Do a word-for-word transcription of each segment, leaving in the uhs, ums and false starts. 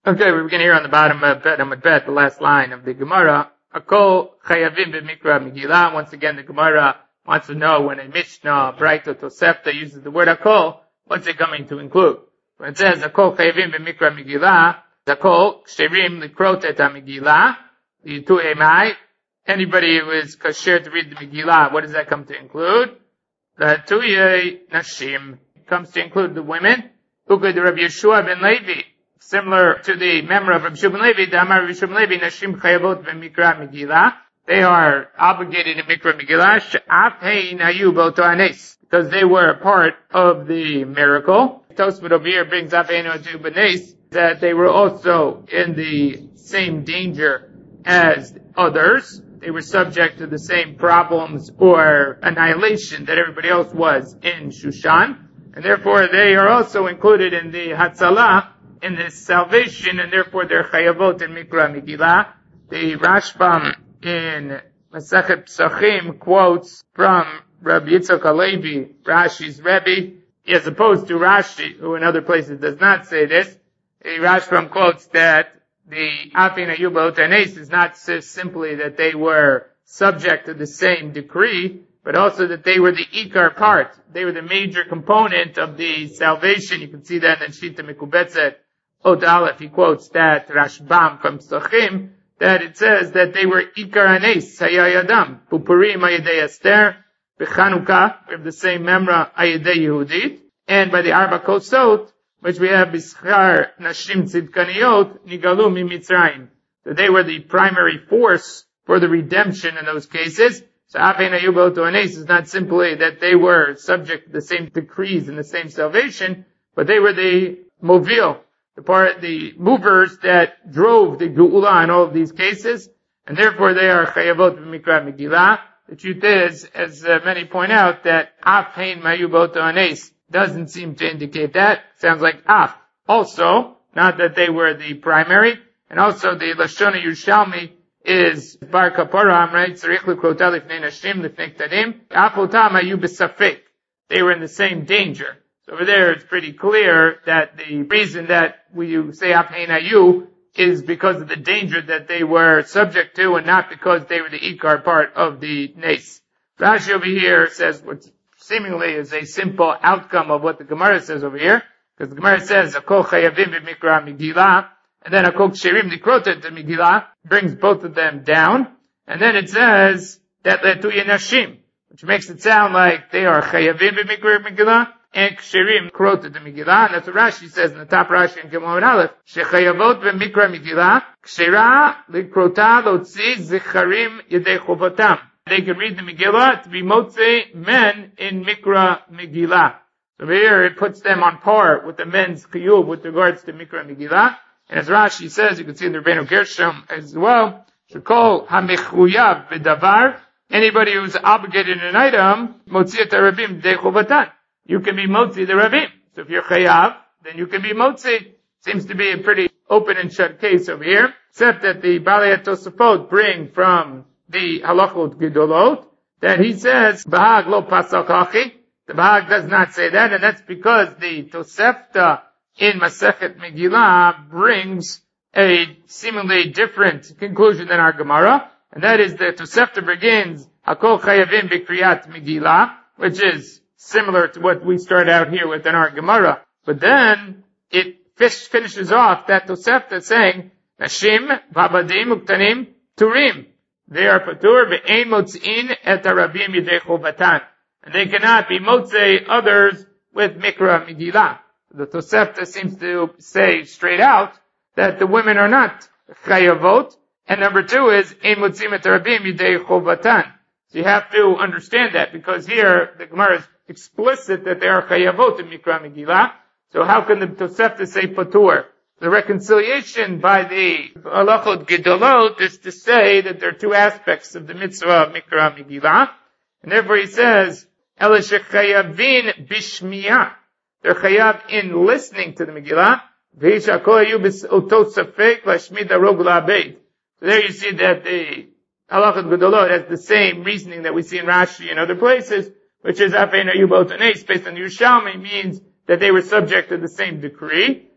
Okay, we begin here on the bottom of Amud Bet, the last line of the Gemara. Akol chayavim b'mikra Megillah. Once again, the Gemara wants to know when a Mishnah, Braita, Tosefta uses the word Akol, what's it coming to include? When it says Akol chayavim b'mikra Megillah, Akol ksherim likrot et Megillah, the two emai. Anybody who is kasher to read the Megillah, what does that come to include? The tuyei nashim comes to include the women. Uked Rabbi Yeshua ben Levi. Similar to the memory of Rabbi Yeshua ben Levi, the Amar Rabbi Yeshua ben Levi, Nashim Chayavot v'Mikra Megillah. They are obligated in Mikra Megillah, She'af hein hayu b'oto hanes, because they were a part of the miracle. Tosfot over here brings up ein hayu b'nes, that they were also in the same danger as others. They were subject to the same problems or annihilation that everybody else was in Shushan, and therefore they are also included in the Hatzalah, in this salvation, and therefore they're chayavot in Mikra Megillah. The Rashbam in Masechet Pesachim quotes from Rabbi Yitzchak Halevi, Rashi's Rebbe, as opposed to Rashi, who in other places does not say this. The Rashbam quotes that the Afin Ayuba Otanes is not so simply that they were subject to the same decree, but also that they were the Ikar part. They were the major component of the salvation. You can see that in Shita Mekubetzet Ot Aleph. He quotes that Rashbam from Pesachim, that it says that they were Ikar Anes, Hayayadam, Pupurim Ayedei Esther, B'Chanukah, we have the same Memra Ayedei Yehudit, and by the Arba Kosot, which we have B'Schar Nashim Tzidkaniot, Nigalu Mimitzrayim. So they were the primary force for the redemption in those cases. So Afein Ayuba Oto Anes is not simply that they were subject to the same decrees and the same salvation, but they were the Movil, the part, the movers that drove the Geula in all of these cases, and therefore they are Chayavot v'Mikra Megillah. The truth is, as uh, many point out, that Af Hein Mayuba Oto Anes doesn't seem to indicate that. Sounds like Af. Also, not that they were the primary, and also the Lashon Yerushalmi is Bar Kaparam, right? Tzarich l'krot lifnei nashim lifnei ktadim. Af otam hayu b'safek. They were in the same danger. So over there, it's pretty clear that the reason that we say Af hein hayu is because of the danger that they were subject to, and not because they were the Ikar part of the Nes. Rashi over here says what seemingly is a simple outcome of what the Gemara says over here, because the Gemara says Akol chayavim b'mikra Megillah, and then Akol ksherim likrotet Megillah brings both of them down, and then it says that letuye nashim, which makes it sound like they are chayavim b'mikra Megillah and ksherim likrotet Megillah, and that's what Rashi says in the top Rashi in Gemara Aleph, shechayavot b'mikra Megillah kshera likrota lotzi zicharim yedei chovatam. They could read the Megillah to be motze men in Mikra Megillah. So here it puts them on par with the men's chiyuv with regards to Mikra Megillah. And as Rashi says, you can see in the Rebbeinu Gershom as well, shekol hamechuyav b'davar, anybody who's obligated in an item, motzi et harabim dei chovatan. You can be motzi the rabim. So if you're chayav, then you can be motzi. Seems to be a pretty open and shut case over here, except that the Balei Tosafot bring from the halachot gedolot, that he says, Bahag lo pasach hachi. The Bahag does not say that, and that's because the Tosefta in Masechet Megillah brings a seemingly different conclusion than our Gemara, and that is that Tosefta begins, Hakol chayavim b'kriyat Megillah, which is similar to what we start out here with in our Gemara, but then it finishes off that Tosefta saying, Nashim, Vabadim, Uktanim, Turim. They are patur ve'ein motzin et harabim yedei chovatan, and they cannot be motzei others with Mikra Megillah. The Tosefta seems to say straight out that the women are not chayavot, and number two is ein motzim et harabim yedei chovatan. So you have to understand that, because here the Gemara is explicit that they are chayavot in Mikra Megillah. So how can the Tosefta say patur? The reconciliation by the halachot gedolot is to say that there are two aspects of the mitzvah of Mikra Megillah, and therefore he says, Ela shechayavin bishmiyah. They're chayav in listening to the Megillah. V'hisha kol hayu b'otot safek lashmid harog la'abed. So there you see that the halachot gedolot has the same reasoning that we see in Rashi and other places, which is Afein hayu b'otot hanes, based on Yerushalmi, means that they were subject to the same decree.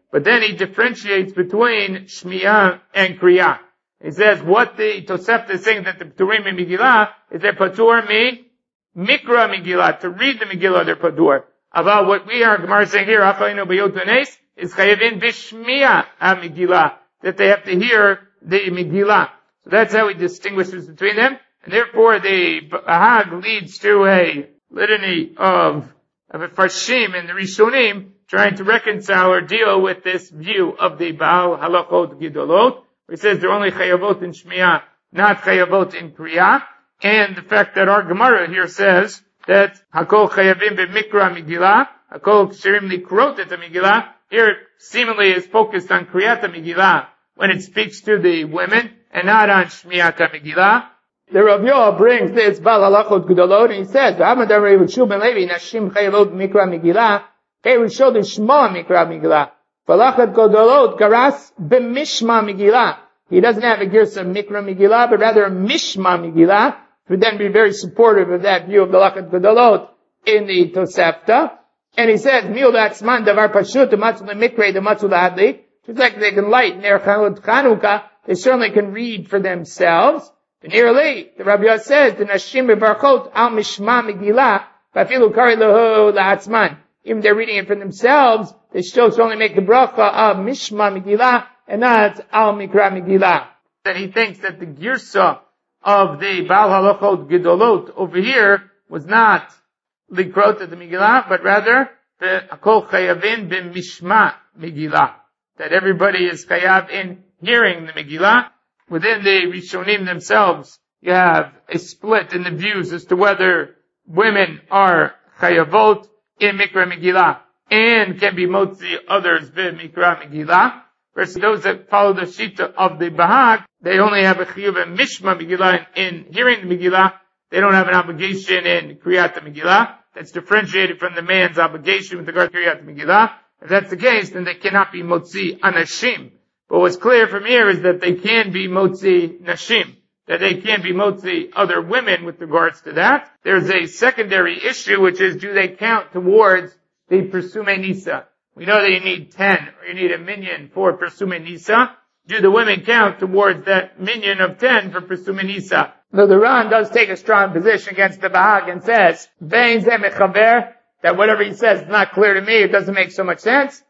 But then he differentiates between Shmi'ah and Kriyah. He says what the Tosefta is saying that the Paturim in Megillah is they're Patur mi Mikra Megillah. To read the Megillah, they're Patur. About what we are, Gemara is saying here, Achayinu B'yotunes, is Chayavin B'Shmi'ah HaMegillah. That they have to hear the Megillah. So that's how he distinguishes between them. And therefore the Bahag leads to a litany of, of a Farshim and the Rishonim trying to reconcile or deal with this view of the Baal Halachot Gidolot. He says they're only Chayavot in Shmi'ah, not Chayavot in Kriyah. And the fact that our Gemara here says that Hakol Chayavim B'Mikra Megillah, Hakol Kshirim Likrot et Megillah, here seemingly is focused on Kriyat Megillah when it speaks to the women and not on Shmi'at Megillah. The Rav Yoel brings this Baal Halachot Gedolot and he says, "V'hamadar Rav Shul ben Levi nashim chayavot mikra Megillah, ke'rishol d'shma mikra Megillah, v'halachot Gedolot garas b'mishma Megillah." He doesn't have a girsa mikra Megillah, but rather a mishma Megillah. Would then be very supportive of that view of the Halachot Gedolot in the Tosefta. And he says, "Mil da'atzman davar pashut u'matzu le'mikra u'matzu la'adli." Just like they can light in their Chanukah, they certainly can read for themselves. Nearly, the Rabbi Yosef says, the Nashim Bevarchot al Mishma Megillah, Vafilu Kari Leho La'atzman. Even they're reading it for themselves, they still only make the bracha of Mishma Megillah, and not al Mikra Megillah. That he thinks that the Girsa of the Baal Halachot Gedolot over here was not Likrot of the Megillah, but rather the Akol Chayavin B'Mishma Megillah. That everybody is Chayav in hearing the Megillah. Within the Rishonim themselves, you have a split in the views as to whether women are chayavot in Mikra Megillah and can be motzi others b'Mikra Megillah. Versus those that follow the shita of the Bahag, they only have a chiyuv in Mishma Megillah in hearing the Megillah. They don't have an obligation in Kriyat Megillah. That's differentiated from the man's obligation with regard to Kriyat Megillah. If that's the case, then they cannot be motzi anashim. But what's clear from here is that they can be motzi nashim, that they can be motzi other women with regards to that. There's a secondary issue, which is, do they count towards the Persume Nisa? We know that you need ten, or you need a minyan for Persume Nisa. Do the women count towards that minyan of ten for Persume Nisa? Though the Ran does take a strong position against the Bahag and says, Vein ze mechaber, that whatever he says is not clear to me, it doesn't make so much sense.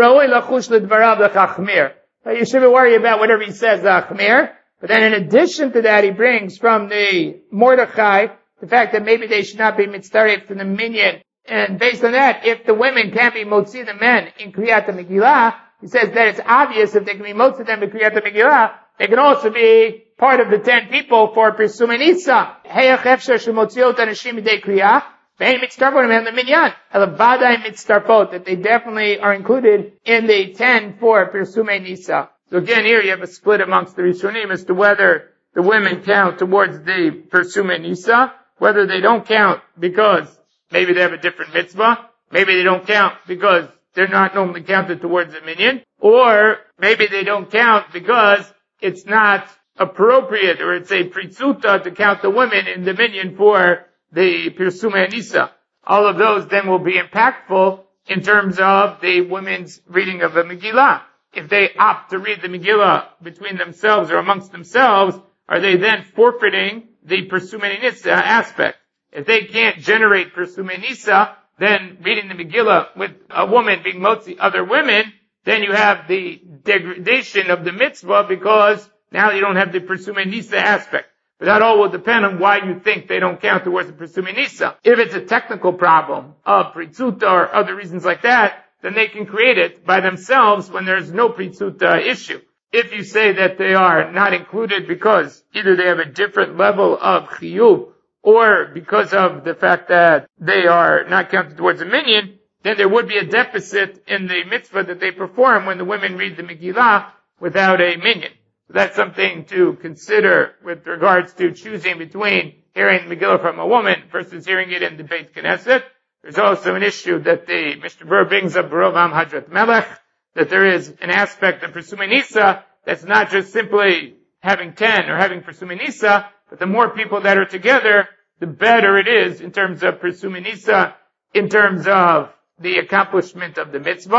You shouldn't worry about whatever he says, uh, Chmir. But then in addition to that, he brings from the Mordechai the fact that maybe they should not be mitzaref to the minyan. And based on that, if the women can't be motzi the men in Kriyat Megillah, he says that it's obvious if they can be motzi them in Kriyat Megillah, they can also be part of the ten people for Persume Nisa. Heyach efshar shemotziot anashim midei Kriyah. That they definitely are included in the ten for Persume Nisa. So again, here you have a split amongst the Rishonim as to whether the women count towards the Persume Nisa, whether they don't count because maybe they have a different mitzvah, maybe they don't count because they're not normally counted towards the minyan, or maybe they don't count because it's not appropriate, or it's a pritzuta to count the women in the minyan for the Persume Nisa. All of those then will be impactful in terms of the women's reading of the Megillah. If they opt to read the Megillah between themselves or amongst themselves, are they then forfeiting the Persume Nisa aspect? If they can't generate Persume Nisa, then reading the Megillah with a woman being motzi other women, then you have the degradation of the mitzvah because now you don't have the Persume Nisa aspect. But that all will depend on why you think they don't count towards the Persume Nisa. If it's a technical problem of pritzuta or other reasons like that, then they can create it by themselves when there's no pritzuta issue. If you say that they are not included because either they have a different level of chiyuv or because of the fact that they are not counted towards a minyan, then there would be a deficit in the mitzvah that they perform when the women read the Megillah without a minyan. That's something to consider with regards to choosing between hearing the Megillah from a woman versus hearing it in the Beit Knesset. There's also an issue that the Mishnah Berurah brings up, B'Rovam Hadrat Melech, that there is an aspect of Persume Nisa that's not just simply having ten or having Persume Nisa, but the more people that are together, the better it is in terms of Persume Nisa, in terms of the accomplishment of the mitzvah.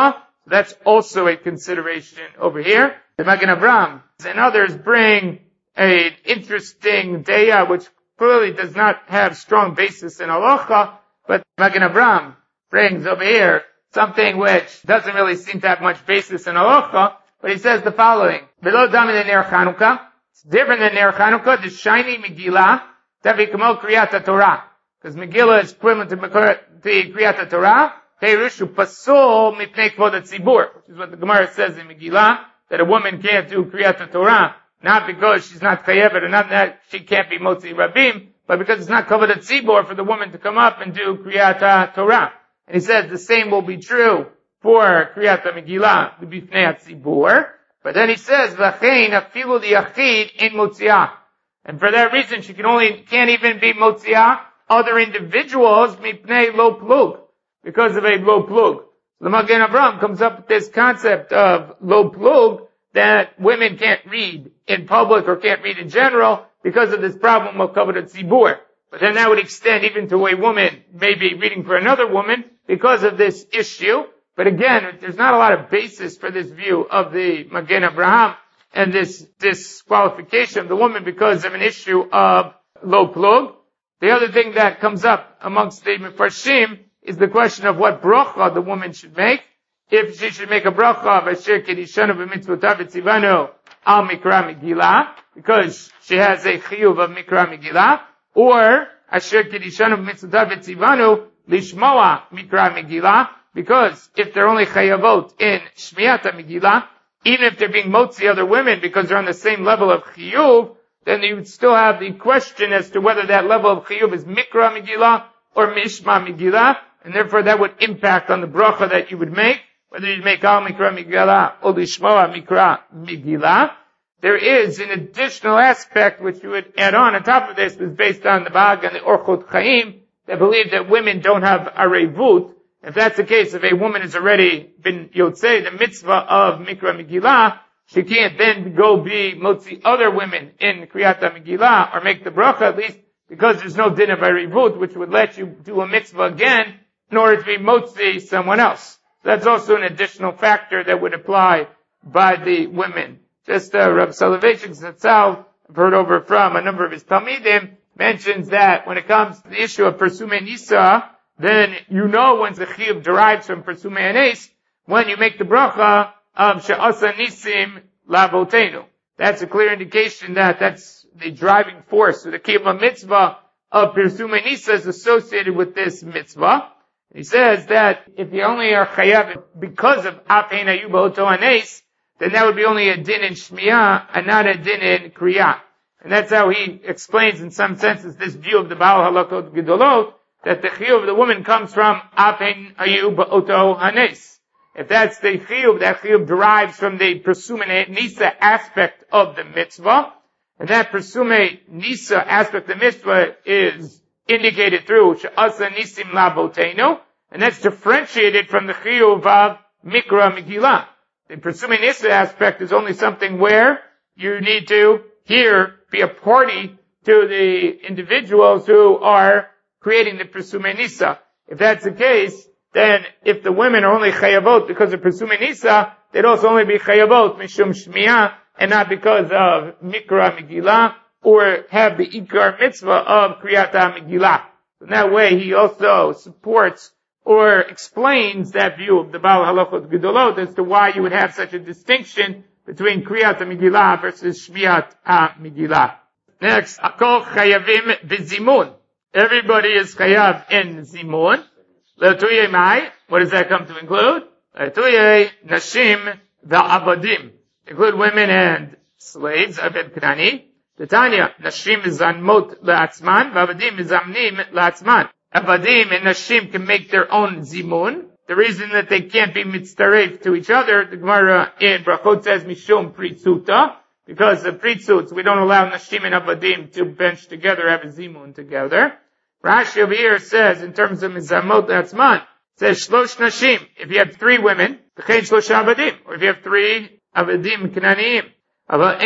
That's also a consideration over here. The Magen Avraham and others bring an interesting daya which clearly does not have strong basis in halacha, but Magen Avraham brings over here something which doesn't really seem to have much basis in halacha, but he says the following: Below dami ner Chanukah, it's different than ner Chanukah, the shiny Megillah, tavi kamo kriyat Torah, because Megillah is equivalent to the kriyat Torah. Perush pasul mipnei kvod hatzibur, which is what the Gemara says in Megillah, that a woman can't do kriyat Torah, not because she's not chayevet, or not that she can't be motzi rabim, but because it's not kvod hatzibur for the woman to come up and do kriyat Torah. And he says the same will be true for kriyat Megillah, the bifnei hatzibur. But then he says, v'chein afilu liyachid in motziah. And for that reason, she can only, can't even be motziah other individuals, mipnei lo plug, because of a lo plug. The Magen Avraham comes up with this concept of lo plug, that women can't read in public or can't read in general because of this problem of kavod hatzibur. But then that would extend even to a woman maybe reading for another woman because of this issue. But again, there's not a lot of basis for this view of the Magen Avraham and this disqualification of the woman because of an issue of lo plug. The other thing that comes up amongst the Mefarshim is the question of what bracha the woman should make. If she should make a bracha of Asher Kedishanu b'mitzvotav etzivanu al Mikra Megillah, because she has a chiyuv of Mikra Megillah, or Asher Kedishanu b'mitzvotav etzivanu lishmoa Mikra Megillah, because if they're only chayavot in Shmiyat Megillah, even if they're being motzi other women because they're on the same level of chiyuv, then you would still have the question as to whether that level of chiyuv is Mikra Megillah or Mishma Megillah, and therefore that would impact on the bracha that you would make, whether you make Al Mikra Megillah or Lishmoa Mikra Megillah. There is an additional aspect which you would add on on top of this, is based on the Bag and the Orchot Chaim, that believe that women don't have arevut. If that's the case, if a woman has already been yotzei the mitzvah of Mikra Megillah, she can't then go be motzi other women in Kriyat Megillah, or make the bracha, at least because there's no din of arevut, which would let you do a mitzvah again in order to be motzi someone else. That's also an additional factor that would apply by the women. Just uh, Rav Soloveitchik Zatzal, I've heard over from a number of his Talmidim, mentions that when it comes to the issue of Persume Nisa, then you know when the chiyuv derives from Persume Anes, when you make the bracha of She'asa Nisim Lavotenu. That's a clear indication that that's the driving force. So the chiyuv mitzvah of Persume Nisa is associated with this mitzvah. He says that if you only are chayav because of Apein Ayu B'Oto Anes, then that would be only a din in Shmiyah and not a din in Kriyah. And that's how he explains in some senses this view of the Baal Halakot Gedolot, that the chiyuv of the woman comes from Apein Ayu B'Oto Anes. If that's the chiyuv, that chiyuv derives from the Persume Nisa aspect of the mitzvah, and that Persume Nisa aspect of the mitzvah is indicated through She'asa Nisim Lavotenu, and that's differentiated from the chiyuv of Mikra Megillah. The Persume Nisa aspect is only something where you need to here be a party to the individuals who are creating the Persume Nisa. If that's the case, then if the women are only chayavot because of Persume Nisa, they'd also only be chayavot mishum shmiyah, and not because of Mikra Megillah, or have the Ikar mitzvah of Kriyat Megillah. In that way, he also supports or explains that view of the Baal Halachot Gedolot as to why you would have such a distinction between Kriyat Megillah versus Shmiyat Megillah. Next, Akol Chayavim B'Zimun. Everybody is chayav in Zimun. Le'tuye Mai. What does that come to include? Le'tuye Nashim V'Abadim. Include women and slaves, Aved Knani. Tanya, Nashim Zanmot La'atzman, V'Abadim Zamnim La'atzman. Avadim and Nashim can make their own zimun. The reason that they can't be mitzaref to each other, the Gemara in Brachot says Mishum Pritzuta, because of Pritzuts, we don't allow Nashim and Avadim to bench together, have a zimun together. Rashi over here says, in terms of Mizamot La'atzman, says Shlosh Nashim, if you have three women, V'chein Shlosh Avadim, or if you have three Avadim Knaniim. But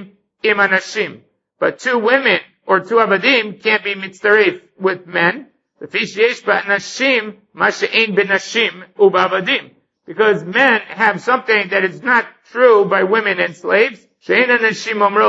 two women or two avadim can't be mitzaref with men. Because men have something that is not true by women and slaves. Because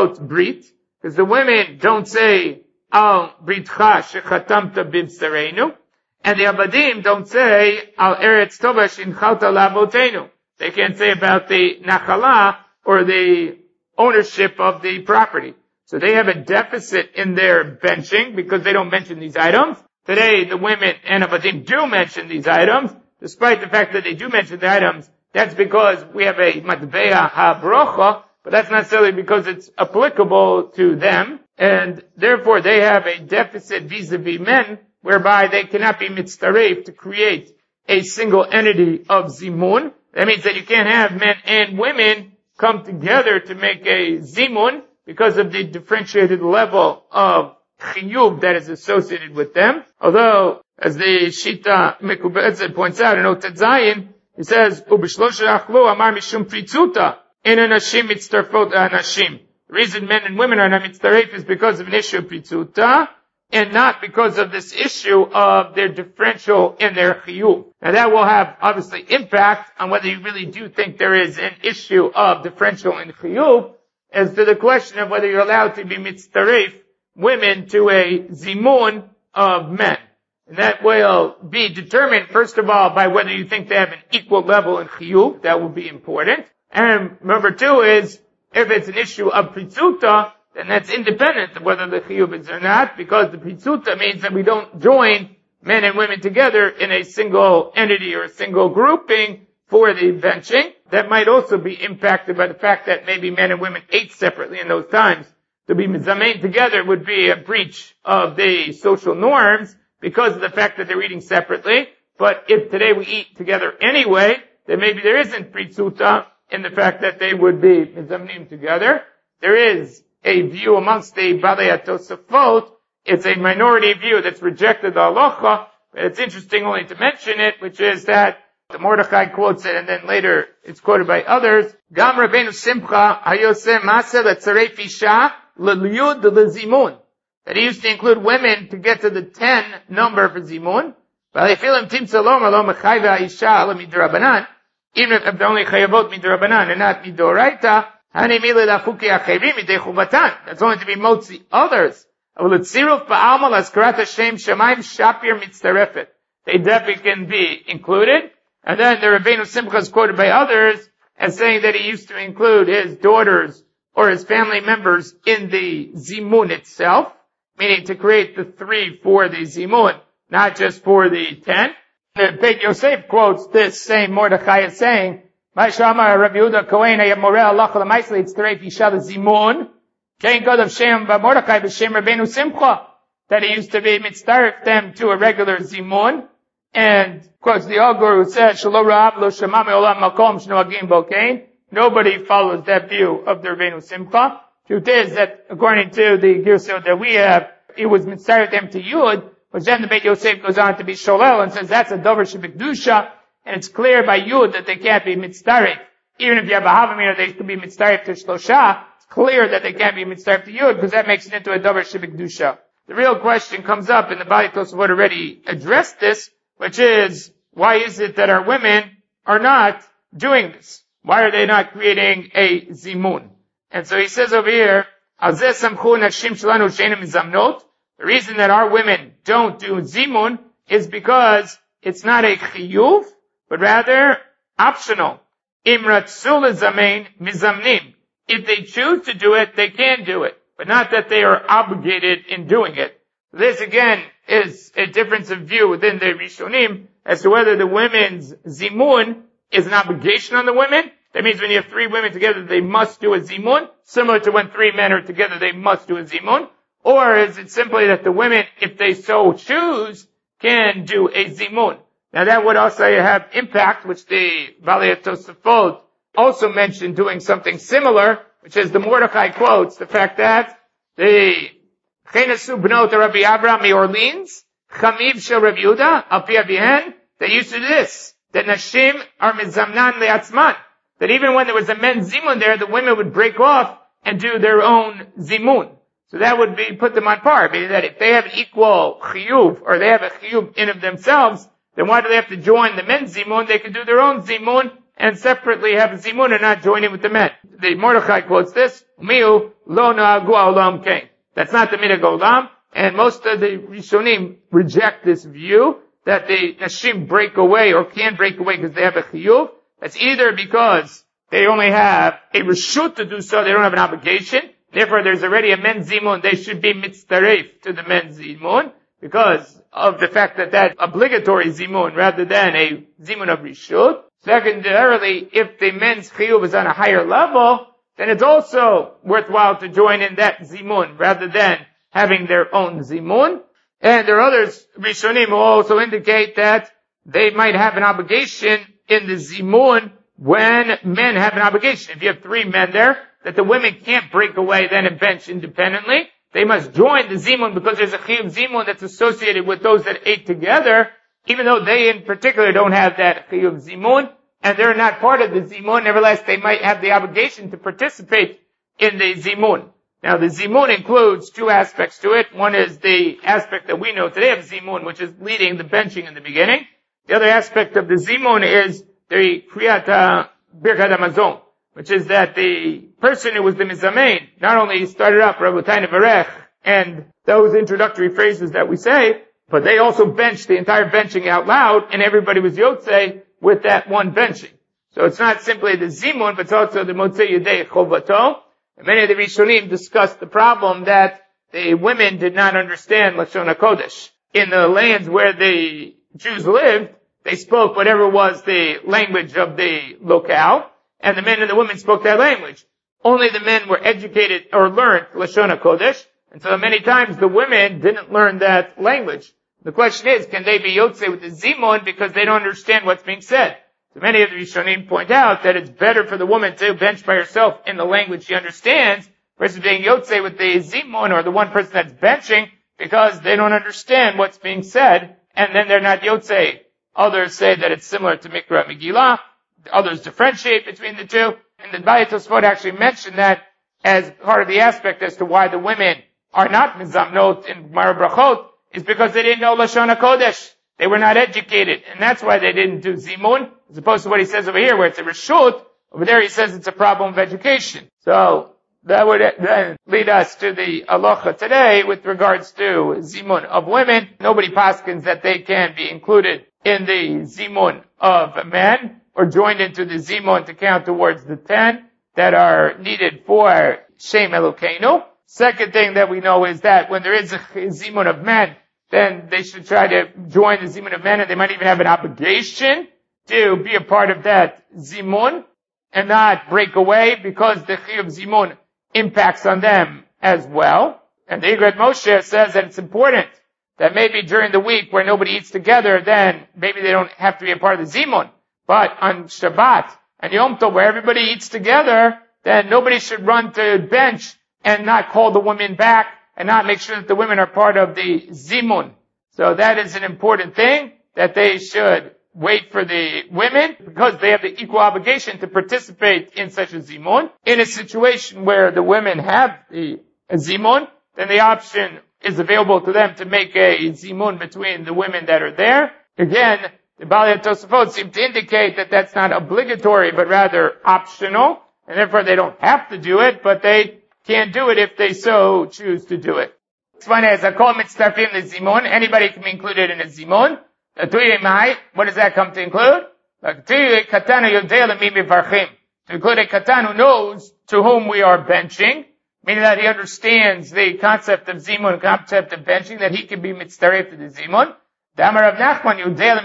the women don't say, Al britcha shechatamta bibsarenu. And the abadim don't say, Al eretz tova shinchalta labotenu. They can't say about the nachala or the ownership of the property. So they have a deficit in their benching because they don't mention these items. Today, the women and abadim do mention these items. Despite the fact that they do mention the items, that's because we have a matbeya ha-brocha, but that's not necessarily because it's applicable to them, and therefore they have a deficit vis-a-vis men, whereby they cannot be mitzaref to create a single entity of zimun. That means that you can't have men and women come together to make a zimun because of the differentiated level of chiyuv that is associated with them. Although, as the Shita Mekubetzet points out in Otet Zayin, he says, "Ubishlosh achlu amar mishum pritzuta in anashim mitzarfot anashim." The reason men and women are not mitzaref is because of an issue of pritzuta, and not because of this issue of their differential in their chiyuv. Now that will have obviously impact on whether you really do think there is an issue of differential in chiyuv, as to the question of whether you're allowed to be mitzaref women to a zimun of men. And that will be determined, first of all, by whether you think they have an equal level in chiyuv. That will be important. And number two is, if it's an issue of pritzuta, then that's independent of whether the chiyuv is or not, because the pritzuta means that we don't join men and women together in a single entity or a single grouping for the benching. That might also be impacted by the fact that maybe men and women ate separately in those times. To be mizamein together would be a breach of the social norms because of the fact that they're eating separately. But if today we eat together anyway, then maybe there isn't pritzuta in the fact that they would be mizamnim together. There is a view amongst the Balei HaTosafot. It's a minority view that's rejected the halacha, but it's interesting only to mention it, which is that the Mordechai quotes it, and then later it's quoted by others. Gam Rabbeinu Simcha hayoseh maseh letzaref isha l'liyud l'zimun. That he used to include women to get to the ten number for zimun. V'alefilim timtza lomar lo mechayva isha lo midrabanan. Even if they're only chayavot midrabanan and not midoraita, hani mili lachuki acherim midei chuvatan. That's only to be motzi others. Avolitziruf ba'alma l'azkarat Hashem shamayim shapir mitzarefet. They definitely can be included. And then the Rabbeinu Simcha is quoted by others as saying that he used to include his daughters or his family members in the zimun itself, meaning to create the three for the zimun, not just for the ten. The Beit Yosef quotes this same Mordechai as saying, "Ma'ishama Rabbi Yehuda Kohen hayamoreh halacha l'maisli itzteref isha l'zimun, kein god of Shem b'Mordechai b'Shem Rabbeinu Simcha," that he used to be mitzaref them to a regular zimun. And quotes the Algur who says, "Shelo ra'av lo shema me'olam makom shnoagim bo kain." Nobody follows that view of the Rabbeinu Simcha. Truth is that according to the Girsot that we have, it was mitzaref them to Yud, but then the Beit Yosef goes on to be Sholel and says that's a Dover Shebekdusha, and it's clear by Yud that they can't be mitzaref. Even if you have a Havamir, they could be mitzaref to Shlosha. It's clear that they can't be mitzaref to Yud because that makes it into a Dover Shebekdusha. The real question comes up, and the Balei Tosafot already addressed this, which is, why is it that our women are not doing this? Why are they not creating a zimun? And so he says over here, the reason that our women don't do zimun is because it's not a chiyuv, but rather optional. If they choose to do it, they can do it, but not that they are obligated in doing it. This again is a difference of view within the Rishonim as to whether the women's zimun is an obligation on the women. That means when you have three women together, they must do a zimun, similar to when three men are together, they must do a zimun. Or is it simply that the women, if they so choose, can do a zimun? Now that would also have impact, which the Balei Tosafot also mentioned doing something similar, which is the Mordechai quotes, the fact that the Chenesu Bnot Rabbi Abraham Orleans, Chamiv Shel Rabbi Yehuda, Al Pi Avihen, they used to do this, that Nashim are mizamnan le'atzman, that even when there was a men's zimun there, the women would break off and do their own zimun. So So that would be, put them on par, meaning that if they have an equal chiyuv, or they have a chiyuv in of themselves, then why do they have to join the men's zimun? They could do their own zimun, and separately have a zimun and not join in with the men. The Mordechai quotes this, Miu lo na'agu olam kain. That's not the minhag olam, and most of the Rishonim reject this view, that the Nashim break away, or can break away because they have a chiyuv. That's either because they only have a reshut to do so, they don't have an obligation. Therefore, there's already a men's zimun, they should be mitztaref to the men's zimun, because of the fact that that's obligatory zimun rather than a zimun of reshut. Secondarily, if the men's chiyuv is on a higher level, then it's also worthwhile to join in that zimun rather than having their own zimun. And there are others, Rishonim, who also indicate that they might have an obligation in the zimun when men have an obligation. If you have three men there, that the women can't break away then and bench independently. They must join the zimun because there's a chiyuv zimun that's associated with those that ate together, even though they in particular don't have that chiyuv zimun, and they're not part of the zimun. Nevertheless, they might have the obligation to participate in the zimun. Now, the zimun includes two aspects to it. One is the aspect that we know today of zimun, which is leading the benching in the beginning. The other aspect of the zimun is the kriyat birkat hamazon, which is that the person who was the mizamein not only started up Rabotay Nevarech and those introductory phrases that we say, but they also benched the entire benching out loud, and everybody was yotzei with that one benching. So it's not simply the zimun, but it's also the motzei yedei chovato. And many of the Rishonim discussed the problem that the women did not understand Lashon HaKodesh. In the lands where the Jews lived, they spoke whatever was the language of the locale, and the men and the women spoke that language. Only the men were educated or learned Lashon HaKodesh, and so many times the women didn't learn that language. The question is, can they be yotzei with the zimun because they don't understand what's being said? So many of the Rishonim point out that it's better for the woman to bench by herself in the language she understands versus being yotzei with the zimun or the one person that's benching because they don't understand what's being said, and then they're not yotzei. Others say that it's similar to Mikra Megillah. Others differentiate between the two. And the Baalei Tosfot actually mentioned that as part of the aspect as to why the women are not mizamnot in Gemara Brachot is because they didn't know Lashon HaKodesh. They were not educated, and that's why they didn't do zimun, as opposed to what he says over here, where it's a reshut. Over there he says it's a problem of education. So, that would then lead us to the halacha today with regards to zimun of women. Nobody paskins that they can be included in the zimun of men, or joined into the zimun to count towards the ten that are needed for Shem Elokeinu. Second thing that we know is that when there is a zimun of men, then they should try to join the zimun of men, and they might even have an obligation to be a part of that zimun and not break away because the chiyuv zimun impacts on them as well. And the Igret Moshe says that it's important that maybe during the week where nobody eats together, then maybe they don't have to be a part of the zimun. But on Shabbat and Yom Tov where everybody eats together, then nobody should run to bench and not call the women back and not make sure that the women are part of the zimun. So that is an important thing, that they should wait for the women because they have the equal obligation to participate in such a zimun. In a situation where the women have the zimun, then the option is available to them to make a zimun between the women that are there. Again, the Baalei Tosafot seem to indicate that that's not obligatory, but rather optional, and therefore they don't have to do it, but they can do it if they so choose to do it. Next one is Hakol Mitztarfim the Zimun. Anybody can be included in a Zimun. What does that come to include? To include a katan who knows to whom we are benching, meaning that he understands the concept of zimun, concept of benching, that he can be mitzaref to the zimun. Damar of Nachman,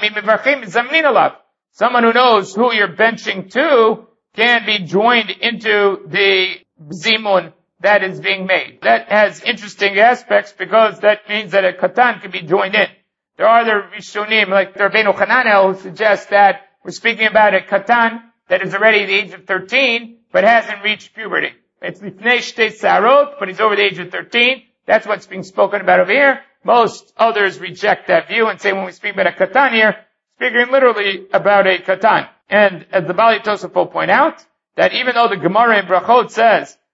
someone who knows who you're benching to can be joined into the zimun that is being made. That has interesting aspects because that means that a katan can be joined in. There are other Rishonim, like the Rabbeinu Hananel, who suggest that we're speaking about a katan that is already the age of thirteen, but hasn't reached puberty. It's lifnei shtei sarot, but he's over the age of thirteen. That's what's being spoken about over here. Most others reject that view and say when we speak about a katan here, speaking literally about a katan. And as the Baalei Tosafot point out, that even though the Gemara in Brachot says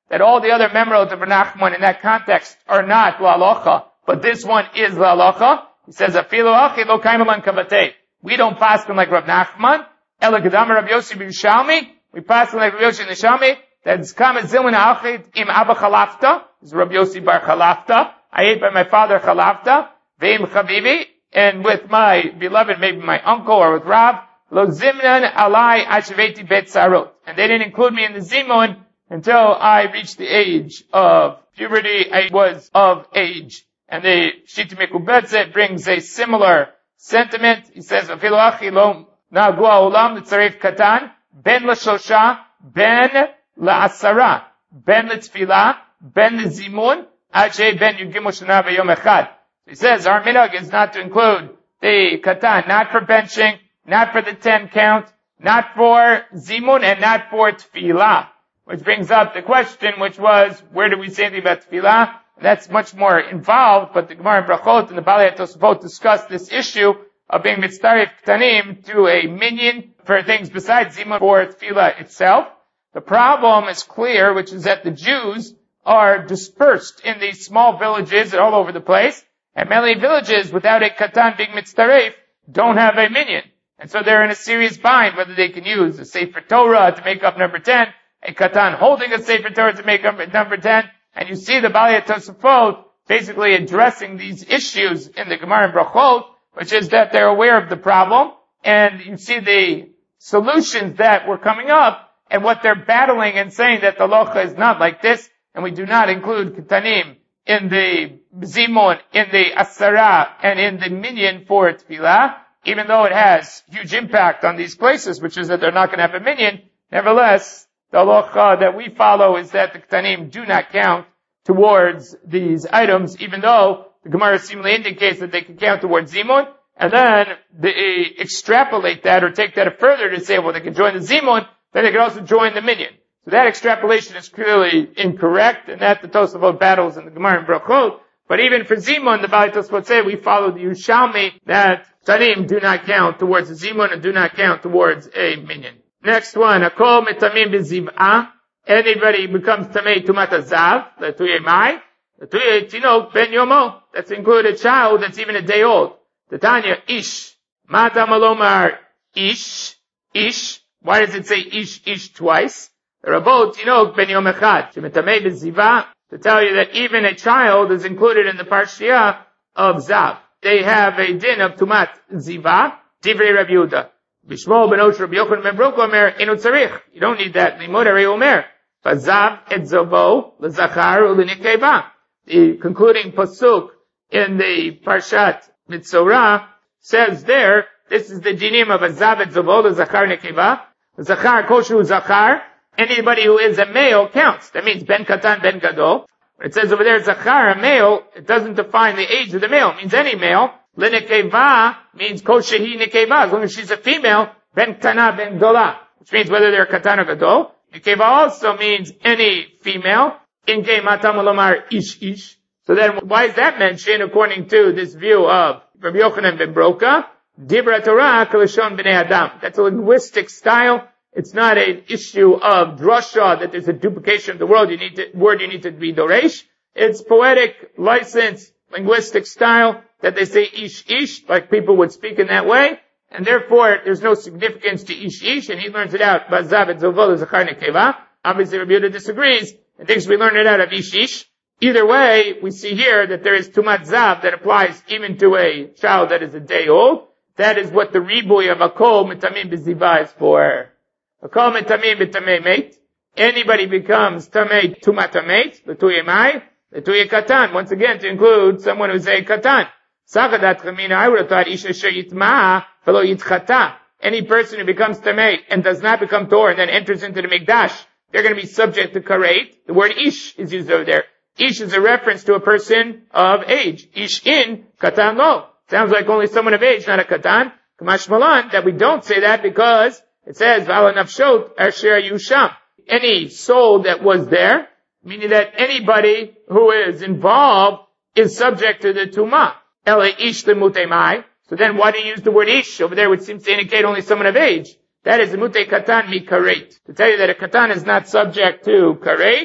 that all the other memorot of Nachman in that context are not la'alocha, but this one is la'alocha. He says, "Afilu achi lo kaimalan kavatei." We don't pass them like Rav Nachman. Ela gedam Rav Yossi b'Yushalmi. We pass them like Rav Yossi b'Yushalmi. That's kam zilin achid im abba chalafta. This is Rav Yossi bar chalafta. I ate by my father chalafta. Ve'im chavivi. And with my beloved, maybe my uncle or with Rav. Lo zimnan alai ashveti bet sarot. And they didn't include me in the zimun until I reached the age of puberty. I was of age. And the Shita Mikubetze brings a similar sentiment. He says, "Afilu achi lo nagua olam l'tzaref katan ben l'shosha ben la'asara ben l'tfilah ben l'zimun ad shei ben yugimu shana v'yom echad." He says our minhag is not to include the katan, not for benching, not for the ten count, not for zimun, and not for tfilah. Which brings up the question, which was, where do we say anything about tfilah? That's much more involved, but the Gemara in Brachot and the Balei HaTosafot discuss this issue of being mitzaref ktanim to a minyan for things besides zimun for tefillah itself. The problem is clear, which is that the Jews are dispersed in these small villages all over the place, and many villages without a katan being mitzaref don't have a minyan. And so they're in a serious bind whether they can use a Sefer Torah to make up number ten, a katan holding a Sefer Torah to make up number ten, and you see the Balei HaTosafot basically addressing these issues in the Gemara in Brachot, which is that they're aware of the problem, and you see the solutions that were coming up, and what they're battling and saying that the locha is not like this, and we do not include ketanim in the zimun, in the asara, and in the minyan for tefillah, even though it has huge impact on these places, which is that they're not going to have a minyan. Nevertheless, the halacha that we follow is that the ketanim do not count towards these items, even though the Gemara seemingly indicates that they can count towards zimun, and then they extrapolate that or take that further to say, well, they can join the zimun, then they can also join the minyan. So that extrapolation is clearly incorrect, and that the Tosafot battles in the Gemara in Brachot. But even for zimun, the Balei Tosafot say we follow the Yerushalmi that ketanim do not count towards the zimun and do not count towards a minyan. Next one, akol metamim beziv'ah. Anybody becomes tamei tumat hazav, letuye mai, letuye tinok ben yomo. That's included a child that's even a day old. Tanya ish, mata malomar ish, ish. Why does it say ish, ish twice? The rabot tinok ben yom echad. Shemetamei beziv'ah, to tell you that even a child is included in the parshiah of zav. They have a din of tumat ziva, divrei Rav Yehuda. Bishmo ben Osh Rabbi Yochanan ben Broko Omer inu tzarich. You don't need that. Limud Arei Omer. Vazav et zovo lezachar ulenikeva. The concluding pasuk in the Parshat Mitzorah says there, this is the dinim of vazav et zovo lezachar nekeva. Zachar koshu zachar. Anybody who is a male counts. That means ben katan ben gadol. When it says over there zachar, a male, it doesn't define the age of the male. It means any male. L'nekeva means koshehi nekeva, as long as she's a female, ben katana ben gola, which means whether they're katan or gadol. Nekeva also means any female. In ge matam lomar ish ish. So then, why is that mentioned according to this view of Rabbi Yochanan ben Broka? Dibra Torah kalashon b'nei adam. That's a linguistic style. It's not an issue of drasha that there's a duplication of the word. You need to, word you need to be doresh. It's poetic license, linguistic style that they say ish ish, like people would speak in that way, and therefore there's no significance to ish ish, and he learns it out. Bazav et zovol zachar nekeva. Obviously, Rabbi Yehuda disagrees and thinks we learn it out of ish ish. Either way, we see here that there is tumat zav that applies even to a child that is a day old. That is what the ribuy of akol mitamim b'ziva is for. Akol mitamim b'tamei meit. Anybody becomes tamei tumat meit, l'tuye mai, l'tuye katan. Once again, to include someone who's a katan. Sagadat chamina, I would have thought isha sheyitma velo yitchata. Any person who becomes tamei and does not become tor and then enters into the mikdash, they're going to be subject to karet. The word ish is used over there. Ish is a reference to a person of age. Ish in, katan lo. Sounds like only someone of age, not a katan. Kamash malan, that we don't say that because it says, Vala nafshot asher yusham. Any soul that was there, meaning that anybody who is involved is subject to the tumah. Ele ish lemutei mai. So then why do you use the word ish over there, which seems to indicate only someone of age? That is mutei katan mi karet. To tell you that a katan is not subject to karet,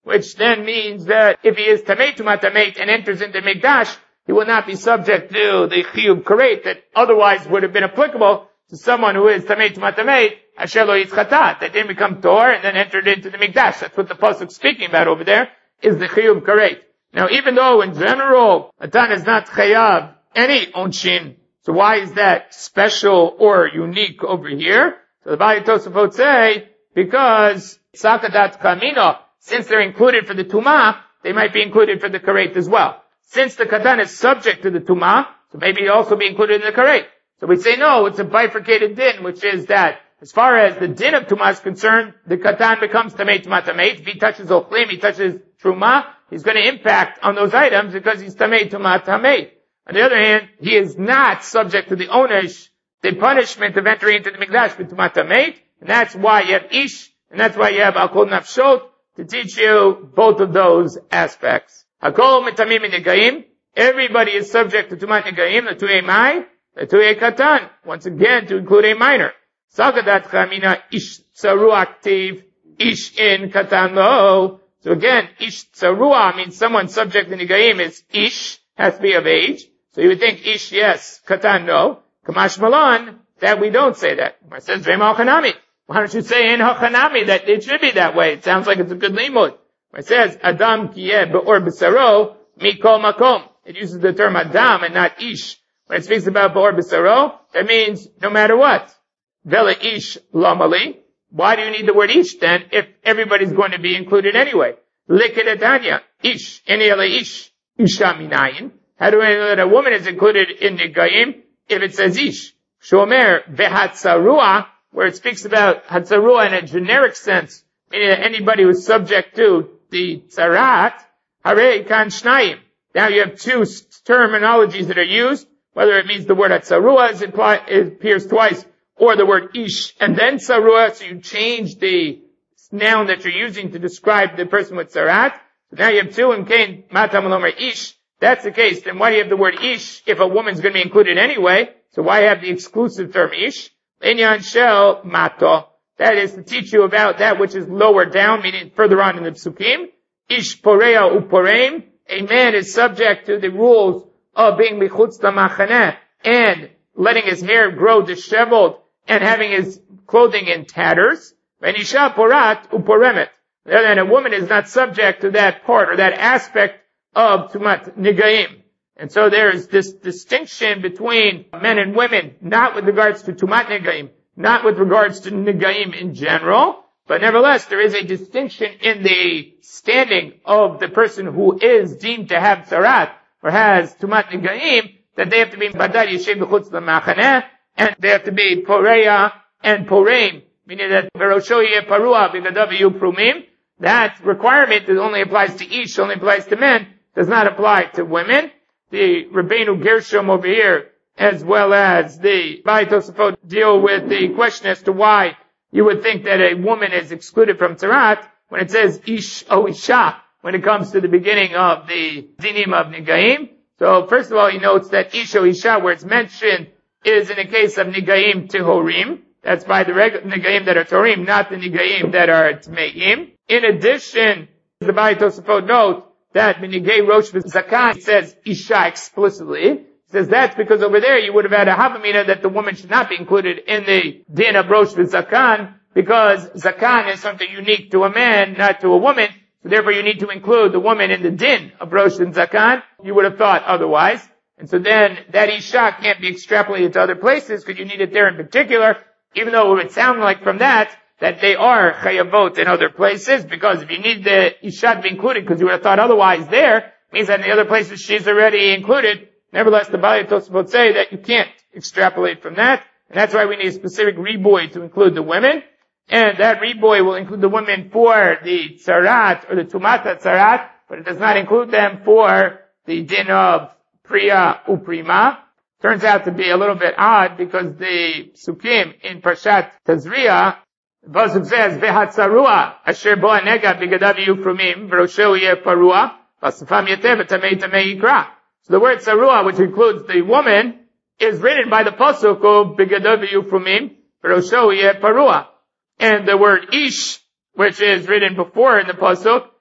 which then means that if he is tamei tumat tamei and enters into Mikdash, he will not be subject to the chiyuv karet that otherwise would have been applicable to someone who is tamei tumat tamei, asher lo yitzchatat, that didn't become tor and then entered into the Mikdash. That's what the pasuk is speaking about over there, is the chiyuv karet. Now, even though in general, Atan is not chayav any onshin, so why is that special or unique over here? So the Bali Tosafot say, because Sakadat Kamino, since they're included for the Tumah, they might be included for the Karet as well. Since the Katan is subject to the Tumah, so maybe it'll also be included in the Karet. So we say no, it's a bifurcated din, which is that as far as the din of Tumah is concerned, the Katan becomes Tamei Tumah Tamei. If he touches Ochlim, he touches Truma, he's going to impact on those items because he's Tamei Tumah Tamei. On the other hand, he is not subject to the onish, the punishment of entering into the Mikdash with Tumah Tamei, and that's why you have Ish, and that's why you have Akol Nafshot, to teach you both of those aspects. Akol Mitamim Negaim, everybody is subject to Tumat Negaim, the Tuyei Mai, the Tuyei Katan, once again to include a minor. Sagadat Chamina Ish Tsaru Aktiv, Ish in Katan Lo. So again, Ish Tsarua means someone subject to Negaim is Ish, has to be of age. So you would think Ish yes, Katan no. Kamash Malan, that we don't say that. It says Vema Hanami. Why don't you say in Hachanami that it should be that way? It sounds like it's a good limud. It says Adam Kiyeh Be'or B'Saro Mikol Makom. It uses the term Adam and not Ish. When it speaks about Be'or B'Saro, that means no matter what. Vela Ish Lamali. Why do you need the word Ish then if everybody's going to be included anyway? Likadadanya. Ish. Any other Ish. Isha Minayin. How do I know that a woman is included in the Gaim if it says Ish? Shomer Vehatzarua, where it speaks about Hatzarua in a generic sense, meaning that anybody who's subject to the Tzarat, Hare Kan Shnayim. Now you have two terminologies that are used, whether it means the word Hatzarua is implied, it appears twice, or the word Ish and then Tzarua, so you change the noun that you're using to describe the person with Tzarat. So now you have two, and Kain Matam Alomer Ish. That's the case, then why do you have the word Ish if a woman's going to be included anyway? So why have the exclusive term Ish? Enyan Shel Mato. That is to teach you about that which is lower down, meaning further on in the Psukim. Ish Porea Uporeim. A man is subject to the rules of being Michutz Lamachaneh and letting his hair grow disheveled and having his clothing in tatters. Venisha Porat Uporemet. And a woman is not subject to that part or that aspect of Tumat Negaim. And so there is this distinction between men and women, not with regards to Tumat Negaim, not with regards to Negaim in general, but nevertheless there is a distinction in the standing of the person who is deemed to have Tzarat or has Tumat Negaim, that they have to be Badar Yeshev B'chutz L'Machaneh, and they have to be Poreya and Poreim, meaning that Verosho Yeh Parua B'gadav Yu Prumim. That requirement that only applies to Ish, only applies to men, does not apply to women. The Rabbeinu Gershom over here, as well as the Bali Tosafot, deal with the question as to why you would think that a woman is excluded from Tzarat when it says Ish O Isha when it comes to the beginning of the Dinim of Negaim. So first of all, he notes that Ish O Isha, where it's mentioned, is in a case of Negaim Tehorim. That's by the regular Negaim that are Torim, not the Negaim that are Tmeim. In addition, the Bali Tosafot notes that Minigay Rosh V'Zakan says Isha explicitly. It says that's because over there you would have had a Havamina that the woman should not be included in the din of Rosh V'Zakan because Zakan is something unique to a man, not to a woman. So therefore you need to include the woman in the din of Rosh and Zakan. You would have thought otherwise. And so then that Isha can't be extrapolated to other places because you need it there in particular, even though it would sound like from that that they are chayavot in other places, because if you need the Isha to be included, because you would have thought otherwise there, means that in the other places she's already included. Nevertheless, the Bali Tosafot say that you can't extrapolate from that, and that's why we need a specific riboy to include the women, and that riboy will include the women for the tzarat, or the tumata tzarat, but it does not include them for the din of priya uprima. Turns out to be a little bit odd, because the Sukkim in Parshat Tazria, the pasuk says, "Vehatzarua asher bo anega bigadav yufrumim v'rosho yeh parua v'asafam yeteh v'tamei tamei yikra." So the word tzarua, which includes the woman, is written by the pasuk of bigadav yufrumim v'rosho yeh parua, and the word ish, which is written before in the pasuk,